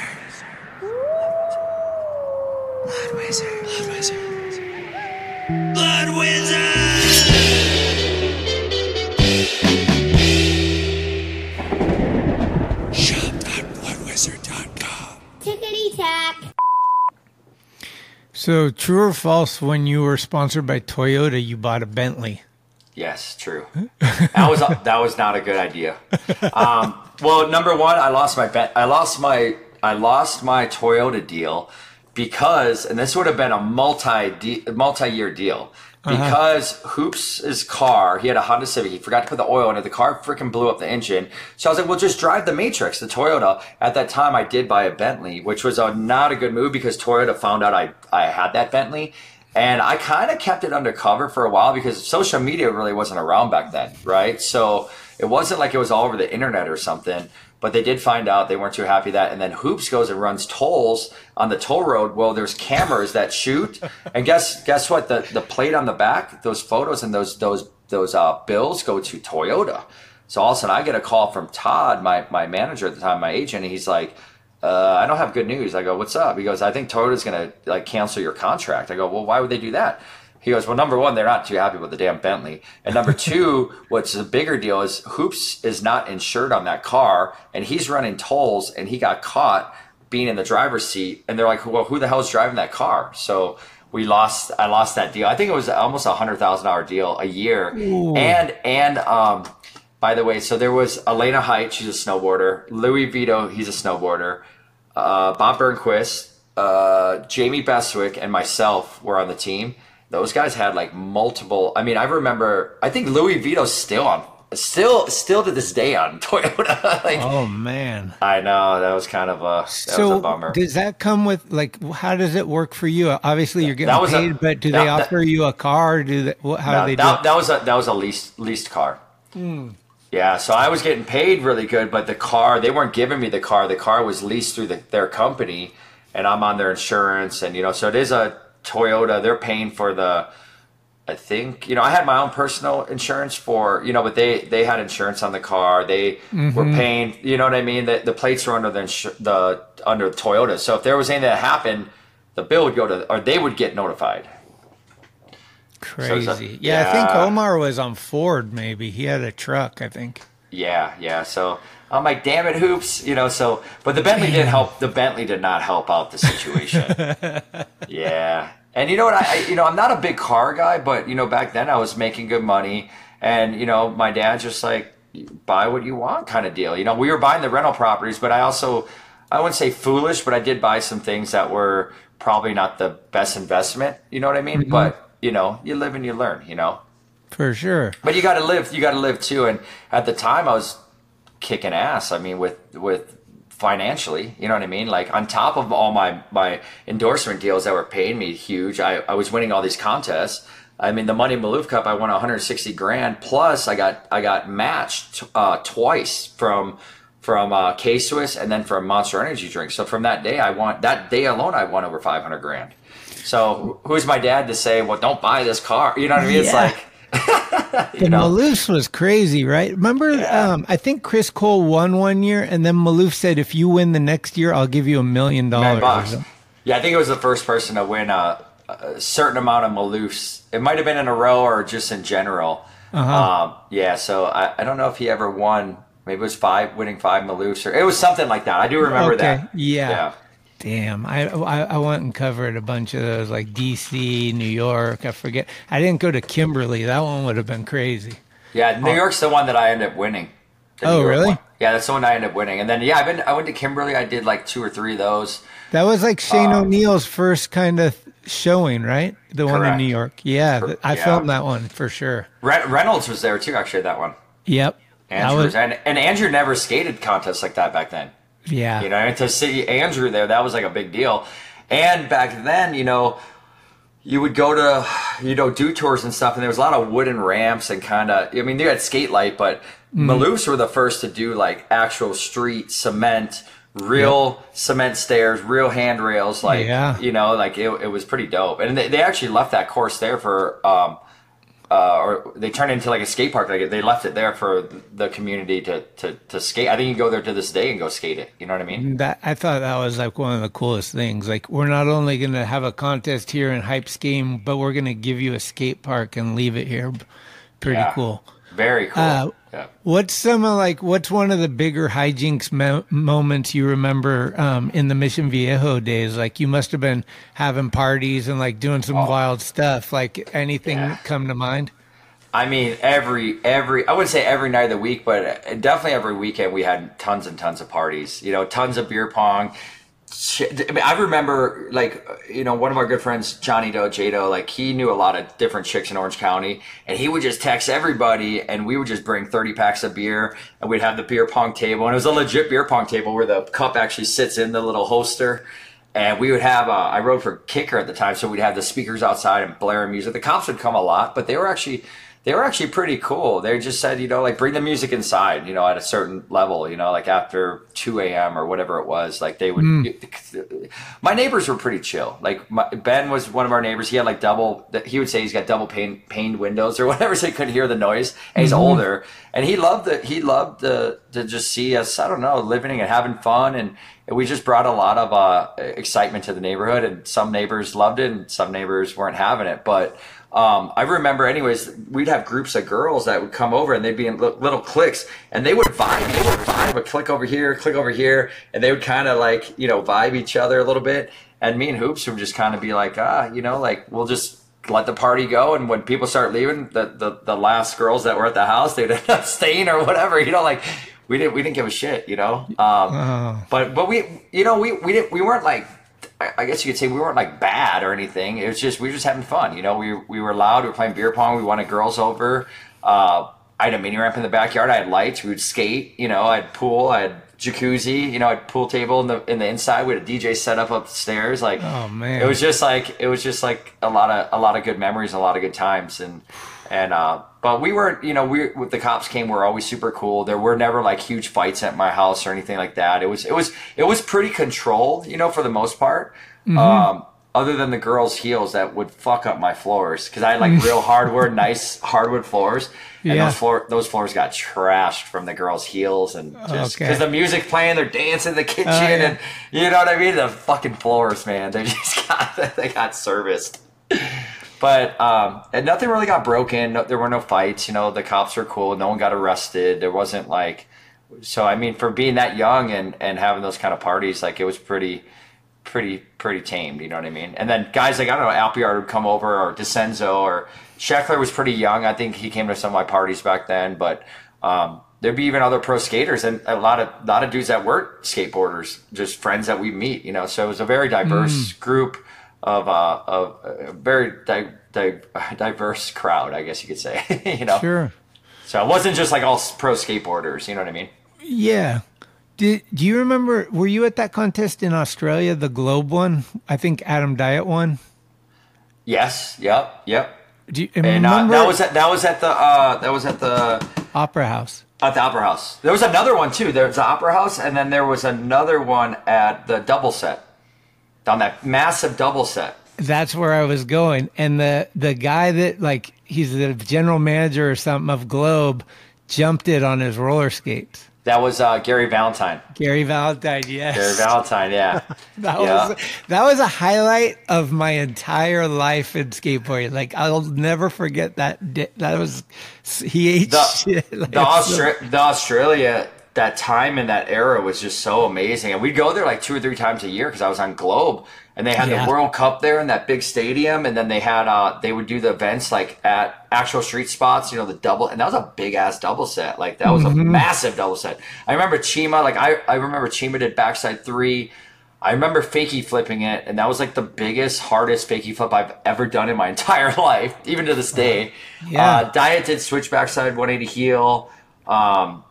Blood Wizard. Blood Wizard. Blood Wizard! shop dot blood wizard dot com. Tickety tack. So, true or false, when you were sponsored by Toyota, you bought a Bentley? Yes, true. That was a, that was not a good idea. Um, well, number one, I lost my bet. I lost my I lost my Toyota deal. Because, and this would have been a multi de- multi-year deal, because uh-huh. Hoops' car, he had a Honda Civic, he forgot to put the oil in it, the car freaking blew up the engine. So I was like, well, just drive the Matrix, the Toyota. At that time, I did buy a Bentley, which was a, not a good move because Toyota found out I, I had that Bentley. And I kind of kept it undercover for a while because social media really wasn't around back then, right? So it wasn't like it was all over the internet or something. But they did find out, they weren't too happy that. And then Hoops goes and runs tolls on the toll road. Well, there's cameras that shoot. And guess guess what? The the plate on the back, those photos and those those those uh, bills go to Toyota. So all of a sudden I get a call from Todd, my, my manager at the time, my agent, and he's like, uh, I don't have good news. I go, what's up? He goes, I think Toyota's going to like cancel your contract. I go, well, why would they do that? He goes, well, number one, they're not too happy with the damn Bentley. And number two, what's a bigger deal is Hoops is not insured on that car, and he's running tolls, and he got caught being in the driver's seat. And they're like, well, who the hell's driving that car? So we lost, I lost that deal. I think it was almost a one hundred thousand dollars deal a year. Ooh. And, and um, by the way, so there was Elena Height, she's a snowboarder. Louis Vito, he's a snowboarder. Uh, Bob Burnquist, uh, Jamie Bestwick, and myself were on the team. Those guys had like multiple. I mean, I remember. I think Louis Vito's still on, still, still to this day on Toyota. like, oh man, I know that was kind of a that so was a bummer. Does that come with like? How does it work for you? Obviously, you're getting paid, a, but do that, they offer that, you a car? Do they? How no, do they that, do it? That was a that was a leased leased car. Mm. Yeah, so I was getting paid really good, but the car, they weren't giving me the car. The car was leased through the, their company, and I'm on their insurance, and you know, so it is a Toyota. They're paying for the. I think, you know, I had my own personal insurance for, you know, but they, they had insurance on the car. They mm-hmm. were paying, you know what I mean? The, the plates were under the, insur- the, under Toyota. So if there was anything that happened, the bill would go to, or they would get notified. Crazy. So a, yeah, yeah. I think Omar was on Ford, maybe. He had a truck, I think. Yeah, yeah. So I'm like, damn it, Hoops. You know, so, but the Bentley didn't help. The Bentley did not help out the situation. yeah. And you know what, I, I you know, I'm not a big car guy, but you know, back then I was making good money, and you know, my dad's just like, buy what you want kind of deal. You know, we were buying the rental properties, but I also, I wouldn't say foolish, but I did buy some things that were probably not the best investment. You know what I mean? Mm-hmm. But you know, you live and you learn. You know, for sure. But you got to live. You got to live too. And at the time, I was kicking ass. I mean, with with. financially, you know what I mean? Like on top of all my, my endorsement deals that were paying me huge, I, I was winning all these contests. I mean, the Money Maloof Cup, I won one hundred sixty grand. Plus I got, I got matched uh, twice from, from uh, K-Swiss and then from Monster Energy Drink. So from that day, I won, that day alone, I won over five hundred grand. So who's my dad to say, well, don't buy this car? You know what I mean? Yeah. It's like, the Maloofs was crazy, right? Remember, yeah. um, I think Chris Cole won one year, and then Maloof said, if you win the next year, I'll give you a million dollars. Yeah, I think it was the first person to win a, a certain amount of Maloofs. It might have been in a row or just in general. Uh-huh. Um, yeah, so I, I don't know if he ever won. Maybe it was five, winning five Maloofs, or it was something like that. I do remember okay. that. Yeah. yeah. Damn, I, I I went and covered a bunch of those, like D C, New York. I forget. I didn't go to Kimberly. That one would have been crazy. Yeah, New York's the one that I ended up winning. The Oh, New York really? one. Yeah, that's the one I ended up winning. And then yeah, I've been I went to Kimberly. I did like two or three of those. That was like Shane Um, O'Neill's first kind of showing, right? The one in Correct. New York. Yeah, th- I yeah. filmed that one for sure. Re- Reynolds was there too, actually, that one. Yep. That Andrew was- and and Andrew never skated contests like that back then. Yeah. You know, and to see Andrew there, that was like a big deal. And back then, you know, you would go to, you know, do tours and stuff, and there was a lot of wooden ramps and kind of, I mean, they had skate light, but Mm. Maloofs were the first to do like actual street cement, real cement stairs, real handrails, like, Yeah. you know, like it, it was pretty dope. And they, they actually left that course there for, um, uh, or they turned it into like a skate park. Like they left it there for the community to, to, to skate. I think you can go there to this day and go skate it. You know what I mean? That I thought that was like one of the coolest things. Like we're not only going to have a contest here in Hype Scheme, but we're going to give you a skate park and leave it here. Pretty Yeah. cool. Very cool. Uh, yeah. What's some of like what's one of the bigger hijinks mo- moments you remember um, in the Mission Viejo days? Like you must have been having parties and like doing some wild stuff. Like anything Yeah. come to mind? I mean, every every I wouldn't say every night of the week, but definitely every weekend we had tons and tons of parties. You know, tons of beer pong. Shit, I mean, I remember like you know one of our good friends, Johnny Doe, J-Do, like he knew a lot of different chicks in Orange County, and he would just text everybody, and we would just bring thirty packs of beer, and we'd have the beer pong table, and it was a legit beer pong table where the cup actually sits in the little holster. And we would have, uh, I rode for Kicker at the time, so we'd have the speakers outside and blaring music. The cops would come a lot, but they were actually, they were actually pretty cool. They just said, you know, like bring the music inside, you know, at a certain level, you know, like after two a.m. or whatever it was, like they would, Mm. my neighbors were pretty chill. Like my, Ben was one of our neighbors. He had like double, he would say he's got double pane, paned windows or whatever, so he couldn't hear the noise. And he's Mhm. older, and he loved the, he loved the, to just see us, I don't know, living and having fun. And we just brought a lot of uh, excitement to the neighborhood, and some neighbors loved it and some neighbors weren't having it. But um, I remember anyways, we'd have groups of girls that would come over and they'd be in li- little cliques, and they would vibe, they would vibe a click over here, click over here, and they would kind of like, you know, vibe each other a little bit. And me and Hoops would just kind of be like, ah, you know, like we'll just let the party go. And when people start leaving, the, the, the last girls that were at the house, they'd end up staying or whatever, you know, like we didn't, we didn't give a shit, you know? Um, Oh. But but we you know we we didn't we weren't like I I guess you could say we weren't like bad or anything. It was just we were just having fun. You know, we we were loud. We were playing beer pong. We wanted girls over. Uh, I had a mini ramp in the backyard. I had lights. We would skate. You know, I had pool. I had jacuzzi. You know, I had pool table in the in the inside. We had a D J set up upstairs. Like Oh man. it was just like it was just like a lot of a lot of good memories, a lot of good times, and and uh, but we weren't, you know, we with the cops came, we were always super cool. There were never like huge fights at my house or anything like that. It was it was it was pretty controlled, you know, for the most part. Mhm. Um, other than the girls' heels that would fuck up my floors because I had like real hardwood, nice hardwood floors, and Yeah. those floor those floors got trashed from the girls' heels and just Okay. because the music playing, they're dancing in the kitchen, Oh, yeah. and you know what I mean. The fucking floors, man, they just got they got serviced. But um, and nothing really got broken. No, there were no fights. You know, the cops were cool. No one got arrested. There wasn't like, so I mean, for being that young and, and having those kind of parties, like it was pretty, pretty, pretty tamed. You know what I mean? And then guys like I don't know, Alpiard would come over, or DeCenzo, or Scheckler was pretty young. I think he came to some of my parties back then. But um, there'd be even other pro skaters and a lot of a lot of dudes that weren't skateboarders, just friends that we meet. You know, so it was a very diverse Mm. group of uh, of a very di- di- diverse crowd, I guess you could say. You know, Sure. so it wasn't just like all s- pro skateboarders. You know what I mean? Yeah. Did do you remember? Were you at that contest in Australia, the Globe one? I think Adam Diet won. Yes. Yep. Yep. Do you And uh, remember that was at that was at the uh, that was at the Opera House? at the Opera House. There was another one too. There was the Opera House, and then there was another one at the Double Set, on that massive double set. That's where I was going. And the the guy that like he's the general manager or something of Globe jumped it on his roller skates. That was uh, Gary Valentine. Gary Valentine, yes. Gary Valentine, yeah. That Yeah. was that was a highlight of my entire life in skateboarding. Like I'll never forget that. Day. That was he ate The, shit. Like, the, it's so- Austra- the Australia that time in that era was just so amazing. And we'd go there like two or three times a year because I was on Globe, and they had yeah. the World Cup there in that big stadium. And then they had, uh, they would do the events like at actual street spots, you know, the double, and that was a big ass double set. Like that was mm-hmm. a massive double set. I remember Chima, like I, I remember Chima did backside three. I remember fakie flipping it, and that was like the biggest, hardest fakie flip I've ever done in my entire life, even to this day. Yeah. Uh, Diet did switch backside one eighty heel. Um,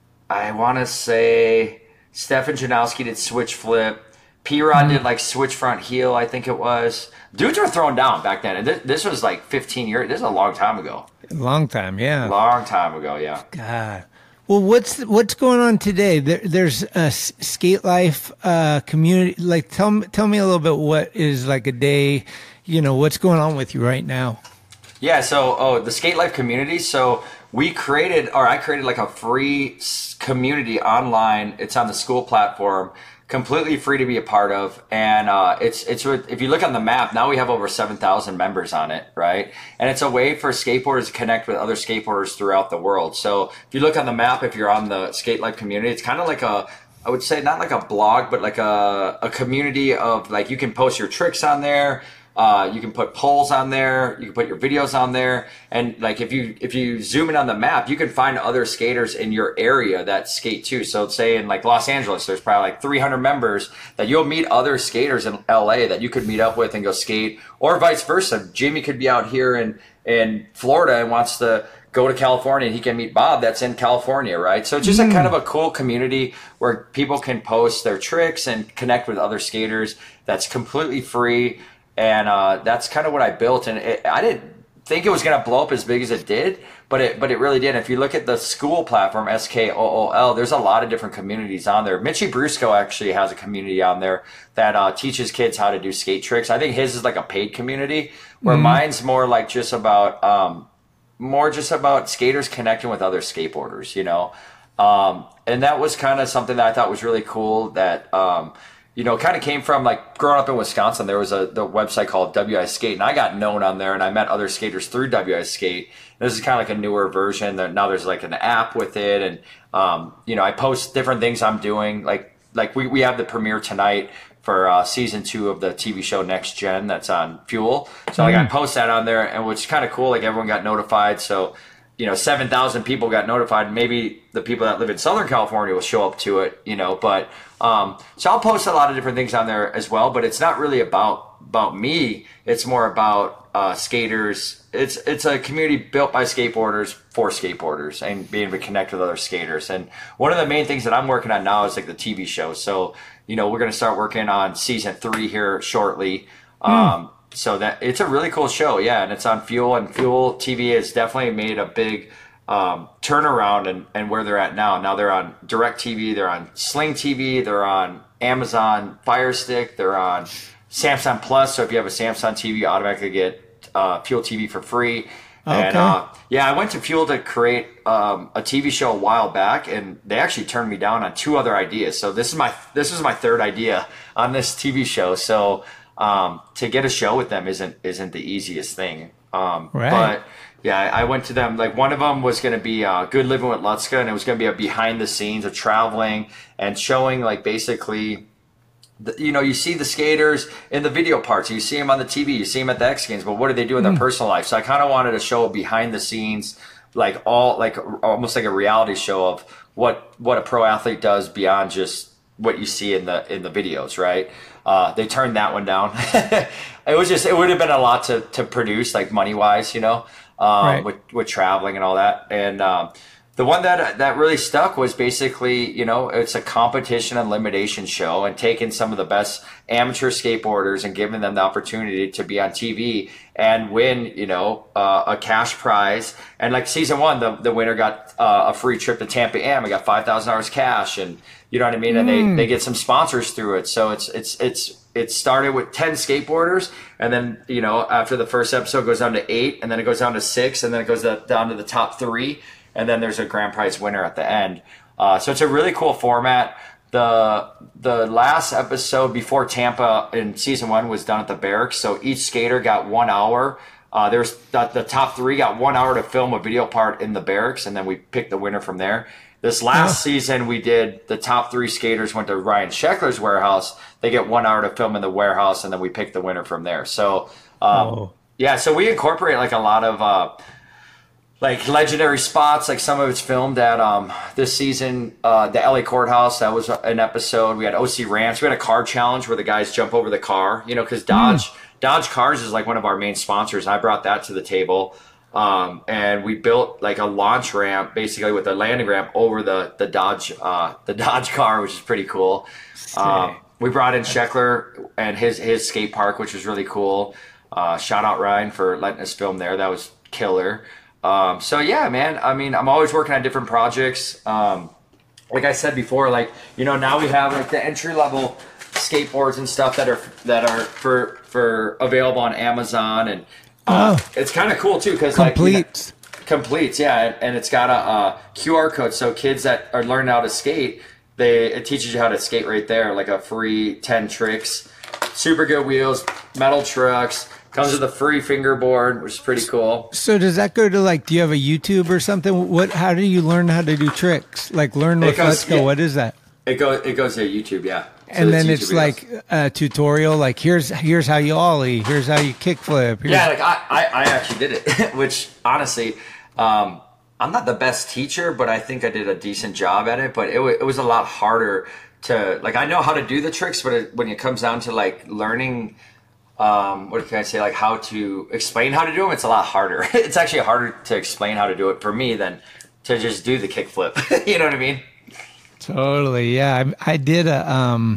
I want to say Stefan Janowski did switch flip. P-Rod mm-hmm. did like switch front heel, I think it was. Dudes were throwing down back then. And th- this was like fifteen years. This is a long time ago. A long time, yeah. Long time ago, yeah. God. Well, what's what's going on today? There, there's a Skate Life uh, community. Like, tell me, tell me a little bit what is like a day, you know, what's going on with you right now? Yeah, so, oh, the Skate Life community. So we created, or I created like a free community online. It's on the school platform, completely free to be a part of. And uh, it's, it's if you look on the map, now we have over seven thousand members on it, right? And it's a way for skateboarders to connect with other skateboarders throughout the world. So if you look on the map, if you're on the Skate Life community, it's kind of like a, I would say not like a blog, but like a, a community of like, you can post your tricks on there. Uh, you can put polls on there. You can put your videos on there. And like, if you, if you zoom in on the map, you can find other skaters in your area that skate too. So say in like Los Angeles, there's probably like three hundred members that you'll meet other skaters in L A that you could meet up with and go skate, or vice versa. Jamie could be out here in, in Florida and wants to go to California, and he can meet Bob that's in California, right? So it's just mm. a kind of a cool community where people can post their tricks and connect with other skaters. That's completely free. And uh, that's kind of what I built. And it, I didn't think it was going to blow up as big as it did, but it but it really did. If you look at the school platform, S K O O L, there's a lot of different communities on there. Mitchie Brusco actually has a community on there that uh, teaches kids how to do skate tricks. I think his is like a paid community, where mm-hmm. mine's more like just about um, more just about skaters connecting with other skateboarders, you know. Um, and that was kind of something that I thought was really cool. That um, you know, kind of came from like growing up in Wisconsin. There was a the website called W I Skate, and I got known on there, and I met other skaters through W I Skate. And this is kind of like a newer version. That now there's like an app with it, and um, you know, I post different things I'm doing. Like like we we have the premiere tonight for uh, season two of the T V show Next Gen that's on Fuel. So like, mm. I post that on there, and which is kind of cool. Like everyone got notified. So you know, seven thousand people got notified. Maybe the people that live in Southern California will show up to it, you know, but, um, so I'll post a lot of different things on there as well, but it's not really about, about me. It's more about, uh, skaters. It's, it's a community built by skateboarders for skateboarders and being able to connect with other skaters. And one of the main things that I'm working on now is like the T V show. So, you know, we're going to start working on season three here shortly. Mm. Um, So that it's a really cool show, yeah, and it's on Fuel, and Fuel T V has definitely made a big um, turnaround and and where they're at now. Now they're on DirecTV, they're on Sling T V, they're on Amazon Fire Stick, they're on Samsung Plus. So if you have a Samsung T V, you automatically get uh, Fuel T V for free. Okay. And uh, yeah, I went to Fuel to create um, a T V show a while back, and they actually turned me down on two other ideas. So this is my this is my third idea on this T V show. So. Um, to get a show with them isn't isn't the easiest thing. Um, right. But yeah, I, I went to them. Like one of them was going to be uh, Good Living with Lutzka, and it was going to be a behind the scenes of traveling and showing like basically, the, you know, you see the skaters in the video parts, you see them on the T V, you see them at the X Games, but what do they do in mm. their personal life? So I kind of wanted to show a behind the scenes, like all like almost like a reality show of what what a pro athlete does beyond just what you see in the in the videos, right? Uh, they turned that one down. It was just, it would have been a lot to, to produce, like money wise, you know, um, right. with, with traveling and all that. And, um, the one that, that really stuck was basically, you know, it's a competition and elimination show, and taking some of the best amateur skateboarders and giving them the opportunity to be on T V and win, you know, uh, a cash prize. And like season one, the, the winner got uh, a free trip to Tampa Am. I got five thousand dollars cash, and you know what I mean? And mm. they, they get some sponsors through it. So it's, it's, it's, it started with ten skateboarders, and then, you know, after the first episode it goes down to eight, and then it goes down to six, and then it goes down to the top three. And then there's a grand prize winner at the end. Uh, so it's a really cool format. The the last episode before Tampa in season one was done at the Barracks. So each skater got one hour Uh, there's the, the top three got one hour to film a video part in the barracks, and then we picked the winner from there. This last oh. season, we did the top three skaters went to Ryan Sheckler's warehouse. They get one hour to film in the warehouse, and then we picked the winner from there. So, um, oh. yeah, so we incorporate like a lot of uh, like legendary spots. Like some of it's filmed at um, this season, uh, the L A Courthouse. That was an episode. We had O C Ranch. We had a car challenge where the guys jump over the car. You know, because Dodge mm. Dodge Cars is like one of our main sponsors. And I brought that to the table. Um, and we built like a launch ramp basically with a landing ramp over the, the Dodge, uh, the Dodge car, which is pretty cool. Um, we brought in Sheckler and his, his skate park, which was really cool. Uh, shout out Ryan for letting us film there. That was killer. Um, so yeah, man, I mean, I'm always working on different projects. Um, like I said before, like, you know, now we have like the entry level skateboards and stuff that are, that are for, for available on Amazon, and, Uh, oh. it's kind of cool too because like completes, you know, completes, yeah, and it's got a, a Q R code. So kids that are learning how to skate, they it teaches you how to skate right there, like a free ten tricks, super good wheels, metal trucks. Comes with a free fingerboard, which is pretty cool. So does that go to like? Do you have a YouTube or something? What? How do you learn how to do tricks? Like learn with Let's Go. Yeah. What is that? It goes. It goes to YouTube, yeah. So and then it's like a tutorial, like here's here's how you ollie, here's how you kickflip. Yeah, like I, I, I actually did it, which honestly, um, I'm not the best teacher, but I think I did a decent job at it. But it, w- it was a lot harder to, like, I know how to do the tricks, but it, when it comes down to like learning, um, what can I say, like how to explain how to do them, it's a lot harder. It's actually harder to explain how to do it for me than to just do the kickflip. You know what I mean? Totally, yeah. I, I did a, um,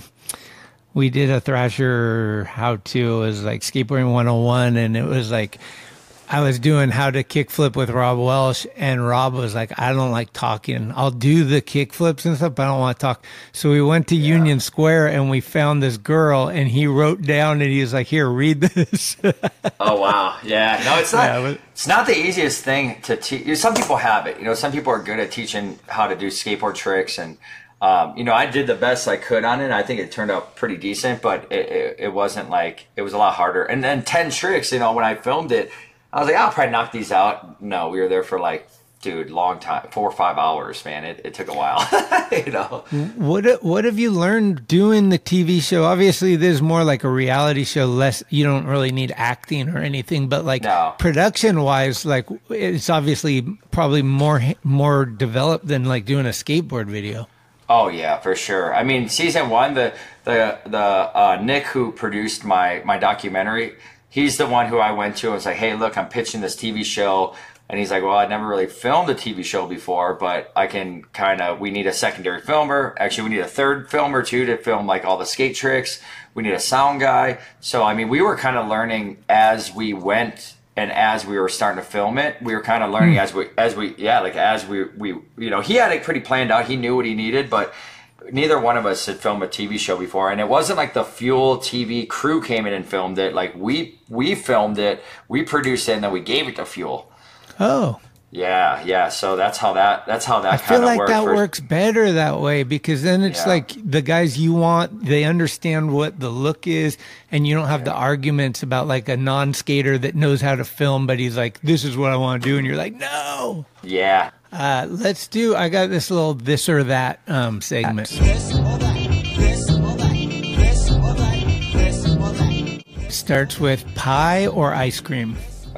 we did a Thrasher how-to. It was like skateboarding one oh one, and it was like, I was doing how to kickflip with Rob Welsh, and Rob was like, I don't like talking. I'll do the kickflips and stuff, but I don't want to talk. So we went to yeah. Union Square, and we found this girl, and he wrote down, and he was like, here, read this. Oh, wow. Yeah. No, it's not, yeah, but, it's not the easiest thing to teach. Some people have it. You know, some people are good at teaching how to do skateboard tricks, and Um, you know, I did the best I could on it. I think it turned out pretty decent, but it, it, it wasn't like, it was a lot harder. And then ten tricks, you know, when I filmed it, I was like, I'll probably knock these out. No, we were there for like, dude, long time, four or five hours, man. It, it took a while, you know. What what have you learned doing the T V show? Obviously, there's more like a reality show. Less, you don't really need acting or anything, but like no. production wise, like it's obviously probably more more developed than like doing a skateboard video. Oh yeah, for sure. I mean, season one, the the the uh, Nick who produced my my documentary, he's the one who I went to and was like, hey, look, I'm pitching this T V show. And he's like, well, I'd never really filmed a T V show before, but I can kind of, we need a secondary filmer. Actually, we need a third filmer too to film like all the skate tricks. We need a sound guy. So, I mean, we were kind of learning as we went and as we were starting to film it. We were kind of learning mm. as we, as we, yeah, like as we, we, you know, he had it pretty planned out. He knew what he needed, but neither one of us had filmed a T V show before. And it wasn't like the Fuel T V crew came in and filmed it. Like we, we filmed it, we produced it, and then we gave it to Fuel. Oh, yeah, yeah. So that's how that that's how that. I feel like that for, works better that way, because then it's yeah. like the guys you want, they understand what the look is, and you don't have yeah. the arguments about like a non-skater that knows how to film, but he's like, "This is what I want to do," and you're like, "No." Yeah. Uh, let's do. I got this little this or that um, segment. This or that. This or that. This or that. This or that. Starts with pie or ice cream.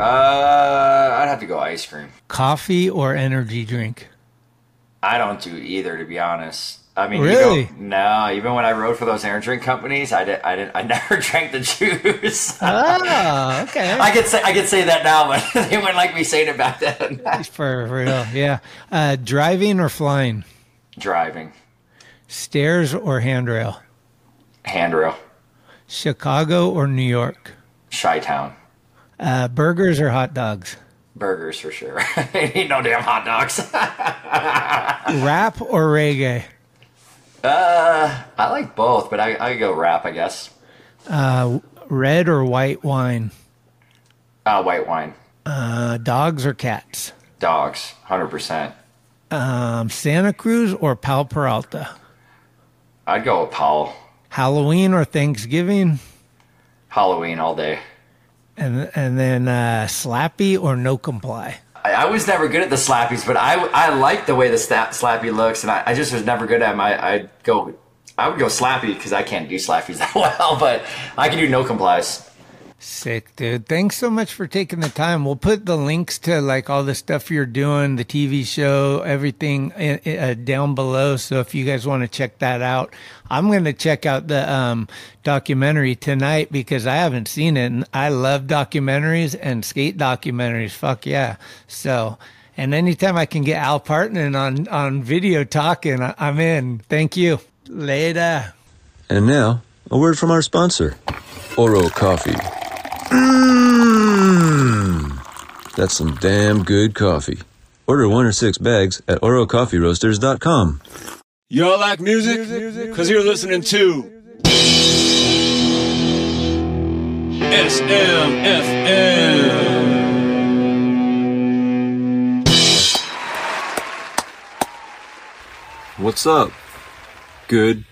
Uh, I'd have to go ice cream. Coffee or energy drink? I don't do either, to be honest. I mean, really? You go, no. Even when I rode for those energy drink companies, I did. I didn't. I never drank the juice. Oh, okay. I could say. I could say that now, but they wouldn't like me saying it back then. For real, yeah. Uh, driving or flying? Driving. Stairs or handrail? Handrail. Chicago or New York? Chi-town. Uh, burgers or hot dogs? Burgers for sure. Ain't no damn hot dogs. Rap or reggae? Uh, I like both, but I I go rap, I guess. Uh, red or white wine? Uh, white wine. Uh, dogs or cats? Dogs, one hundred percent. Um, Santa Cruz or Pal Peralta? I'd go with Paul. Halloween or Thanksgiving? Halloween all day. and and then uh, slappy or no comply. I, I was never good at the slappies, but I I like the way the snap, slappy looks, and I, I just was never good at them. I I'd go I would go slappy because I can't do slappies that well, but I can do no complies. Sick, dude. Thanks so much for taking the time. We'll put the links to like all the stuff you're doing, the T V show, everything uh, down below. So if you guys want to check that out, I'm going to check out the um, documentary tonight because I haven't seen it. And I love documentaries and skate documentaries. Fuck yeah. So, and anytime I can get Al Partnon on, on video talking, I'm in. Thank you. Later. And now, a word from our sponsor, Oro Coffee. Mmm, that's some damn good coffee. Order one or six bags at oro coffee roasters dot com. Y'all like music? Because you're listening to S M F M. What's up? Good.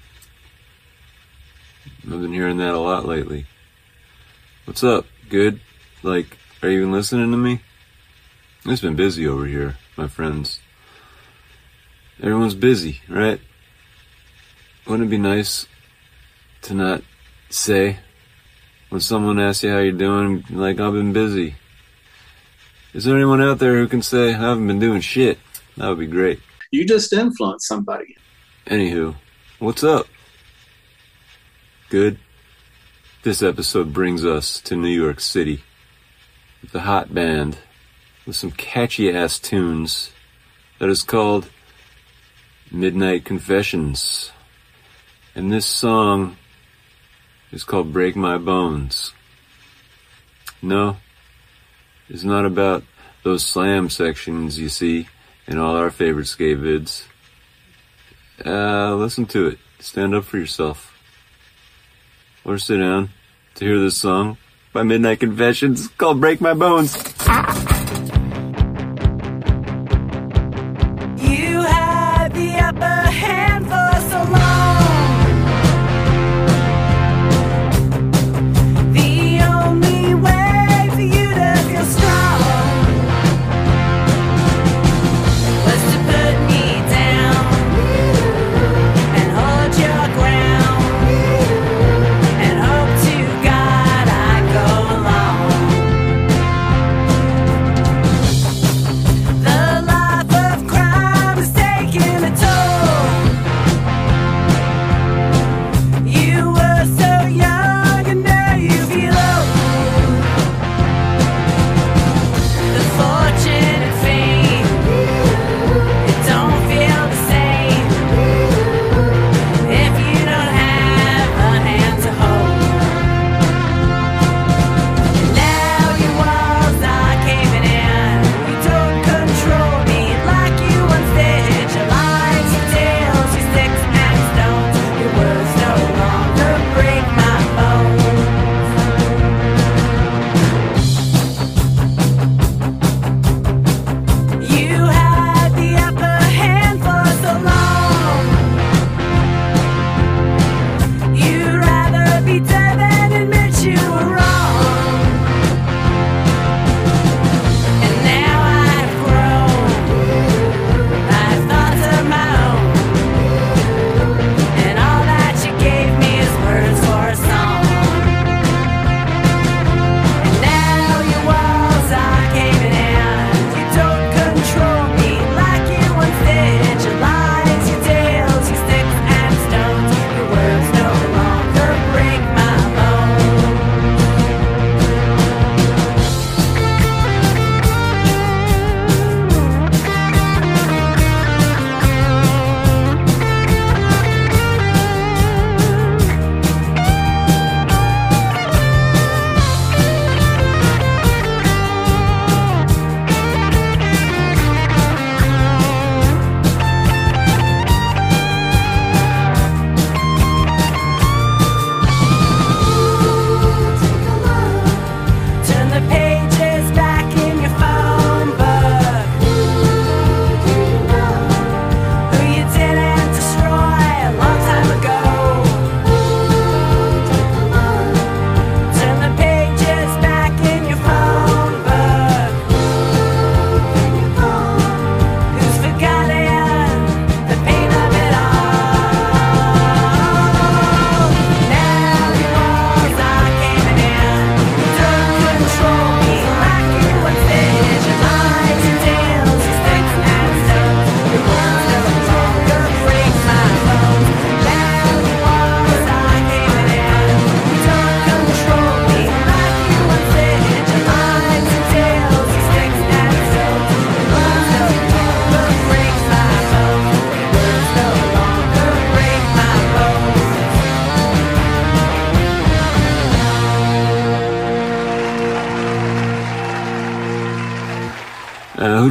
I've been hearing that a lot lately. What's up? Good? Like, are you even listening to me? It's been busy over here, my friends. Everyone's busy, right? Wouldn't it be nice to not say when someone asks you how you're doing, like, I've been busy? Is there anyone out there who can say, I haven't been doing shit? That would be great. You just influenced somebody. Anywho, what's up? Good? This episode brings us to New York City with a hot band with some catchy-ass tunes that is called Midnight Confessions. And this song is called Break My Bones. No, it's not about those slam sections you see in all our favorite skate vids. Uh, listen to it. Stand up for yourself. Or sit down to hear this song by Midnight Confessions called Break My Bones. You had the upper hand for so long. The only way for you to feel strong was to put me down and hold your ground.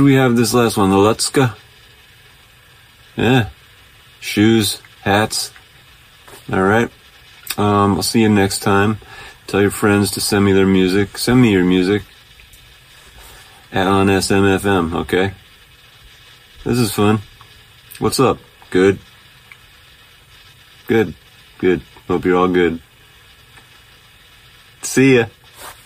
did we have this last one? The Lutska? Yeah. Shoes, hats. All right. Um, I'll see you next time. Tell your friends to send me their music. Send me your music at on S M F M, okay? This is fun. What's up? Good. Good. Good. Hope you're all good. See ya.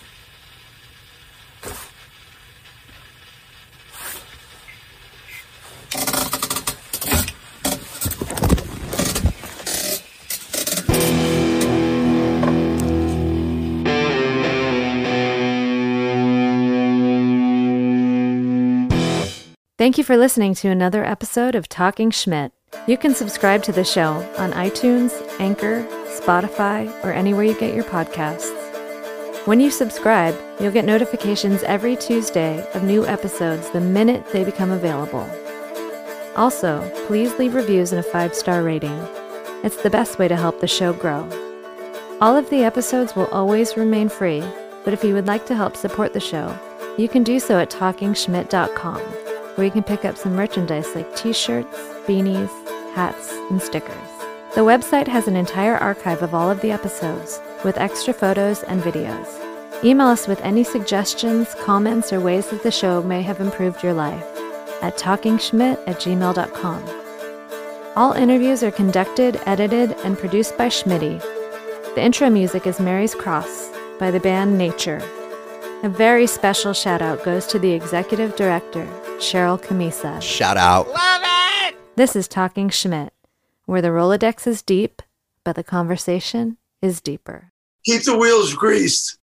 Thank you for listening to another episode of Talking Schmidt. You can subscribe to the show on iTunes, Anchor, Spotify, or anywhere you get your podcasts. When you subscribe, you'll get notifications every Tuesday of new episodes the minute they become available. Also, please leave reviews and a five-star rating. It's the best way to help the show grow. All of the episodes will always remain free, but if you would like to help support the show, you can do so at talking schmidt dot com. where you can pick up some merchandise like t-shirts, beanies, hats, and stickers. The website has an entire archive of all of the episodes, with extra photos and videos. Email us with any suggestions, comments, or ways that the show may have improved your life at talking schmidt at gmail dot com. All interviews are conducted, edited, and produced by Schmitty. The intro music is Mary's Cross by the band Nature. A very special shout out goes to the executive director, Cheryl Camisa. Shout out. Love it! This is Talking Schmidt, where the Rolodex is deep, but the conversation is deeper. Keep the wheels greased.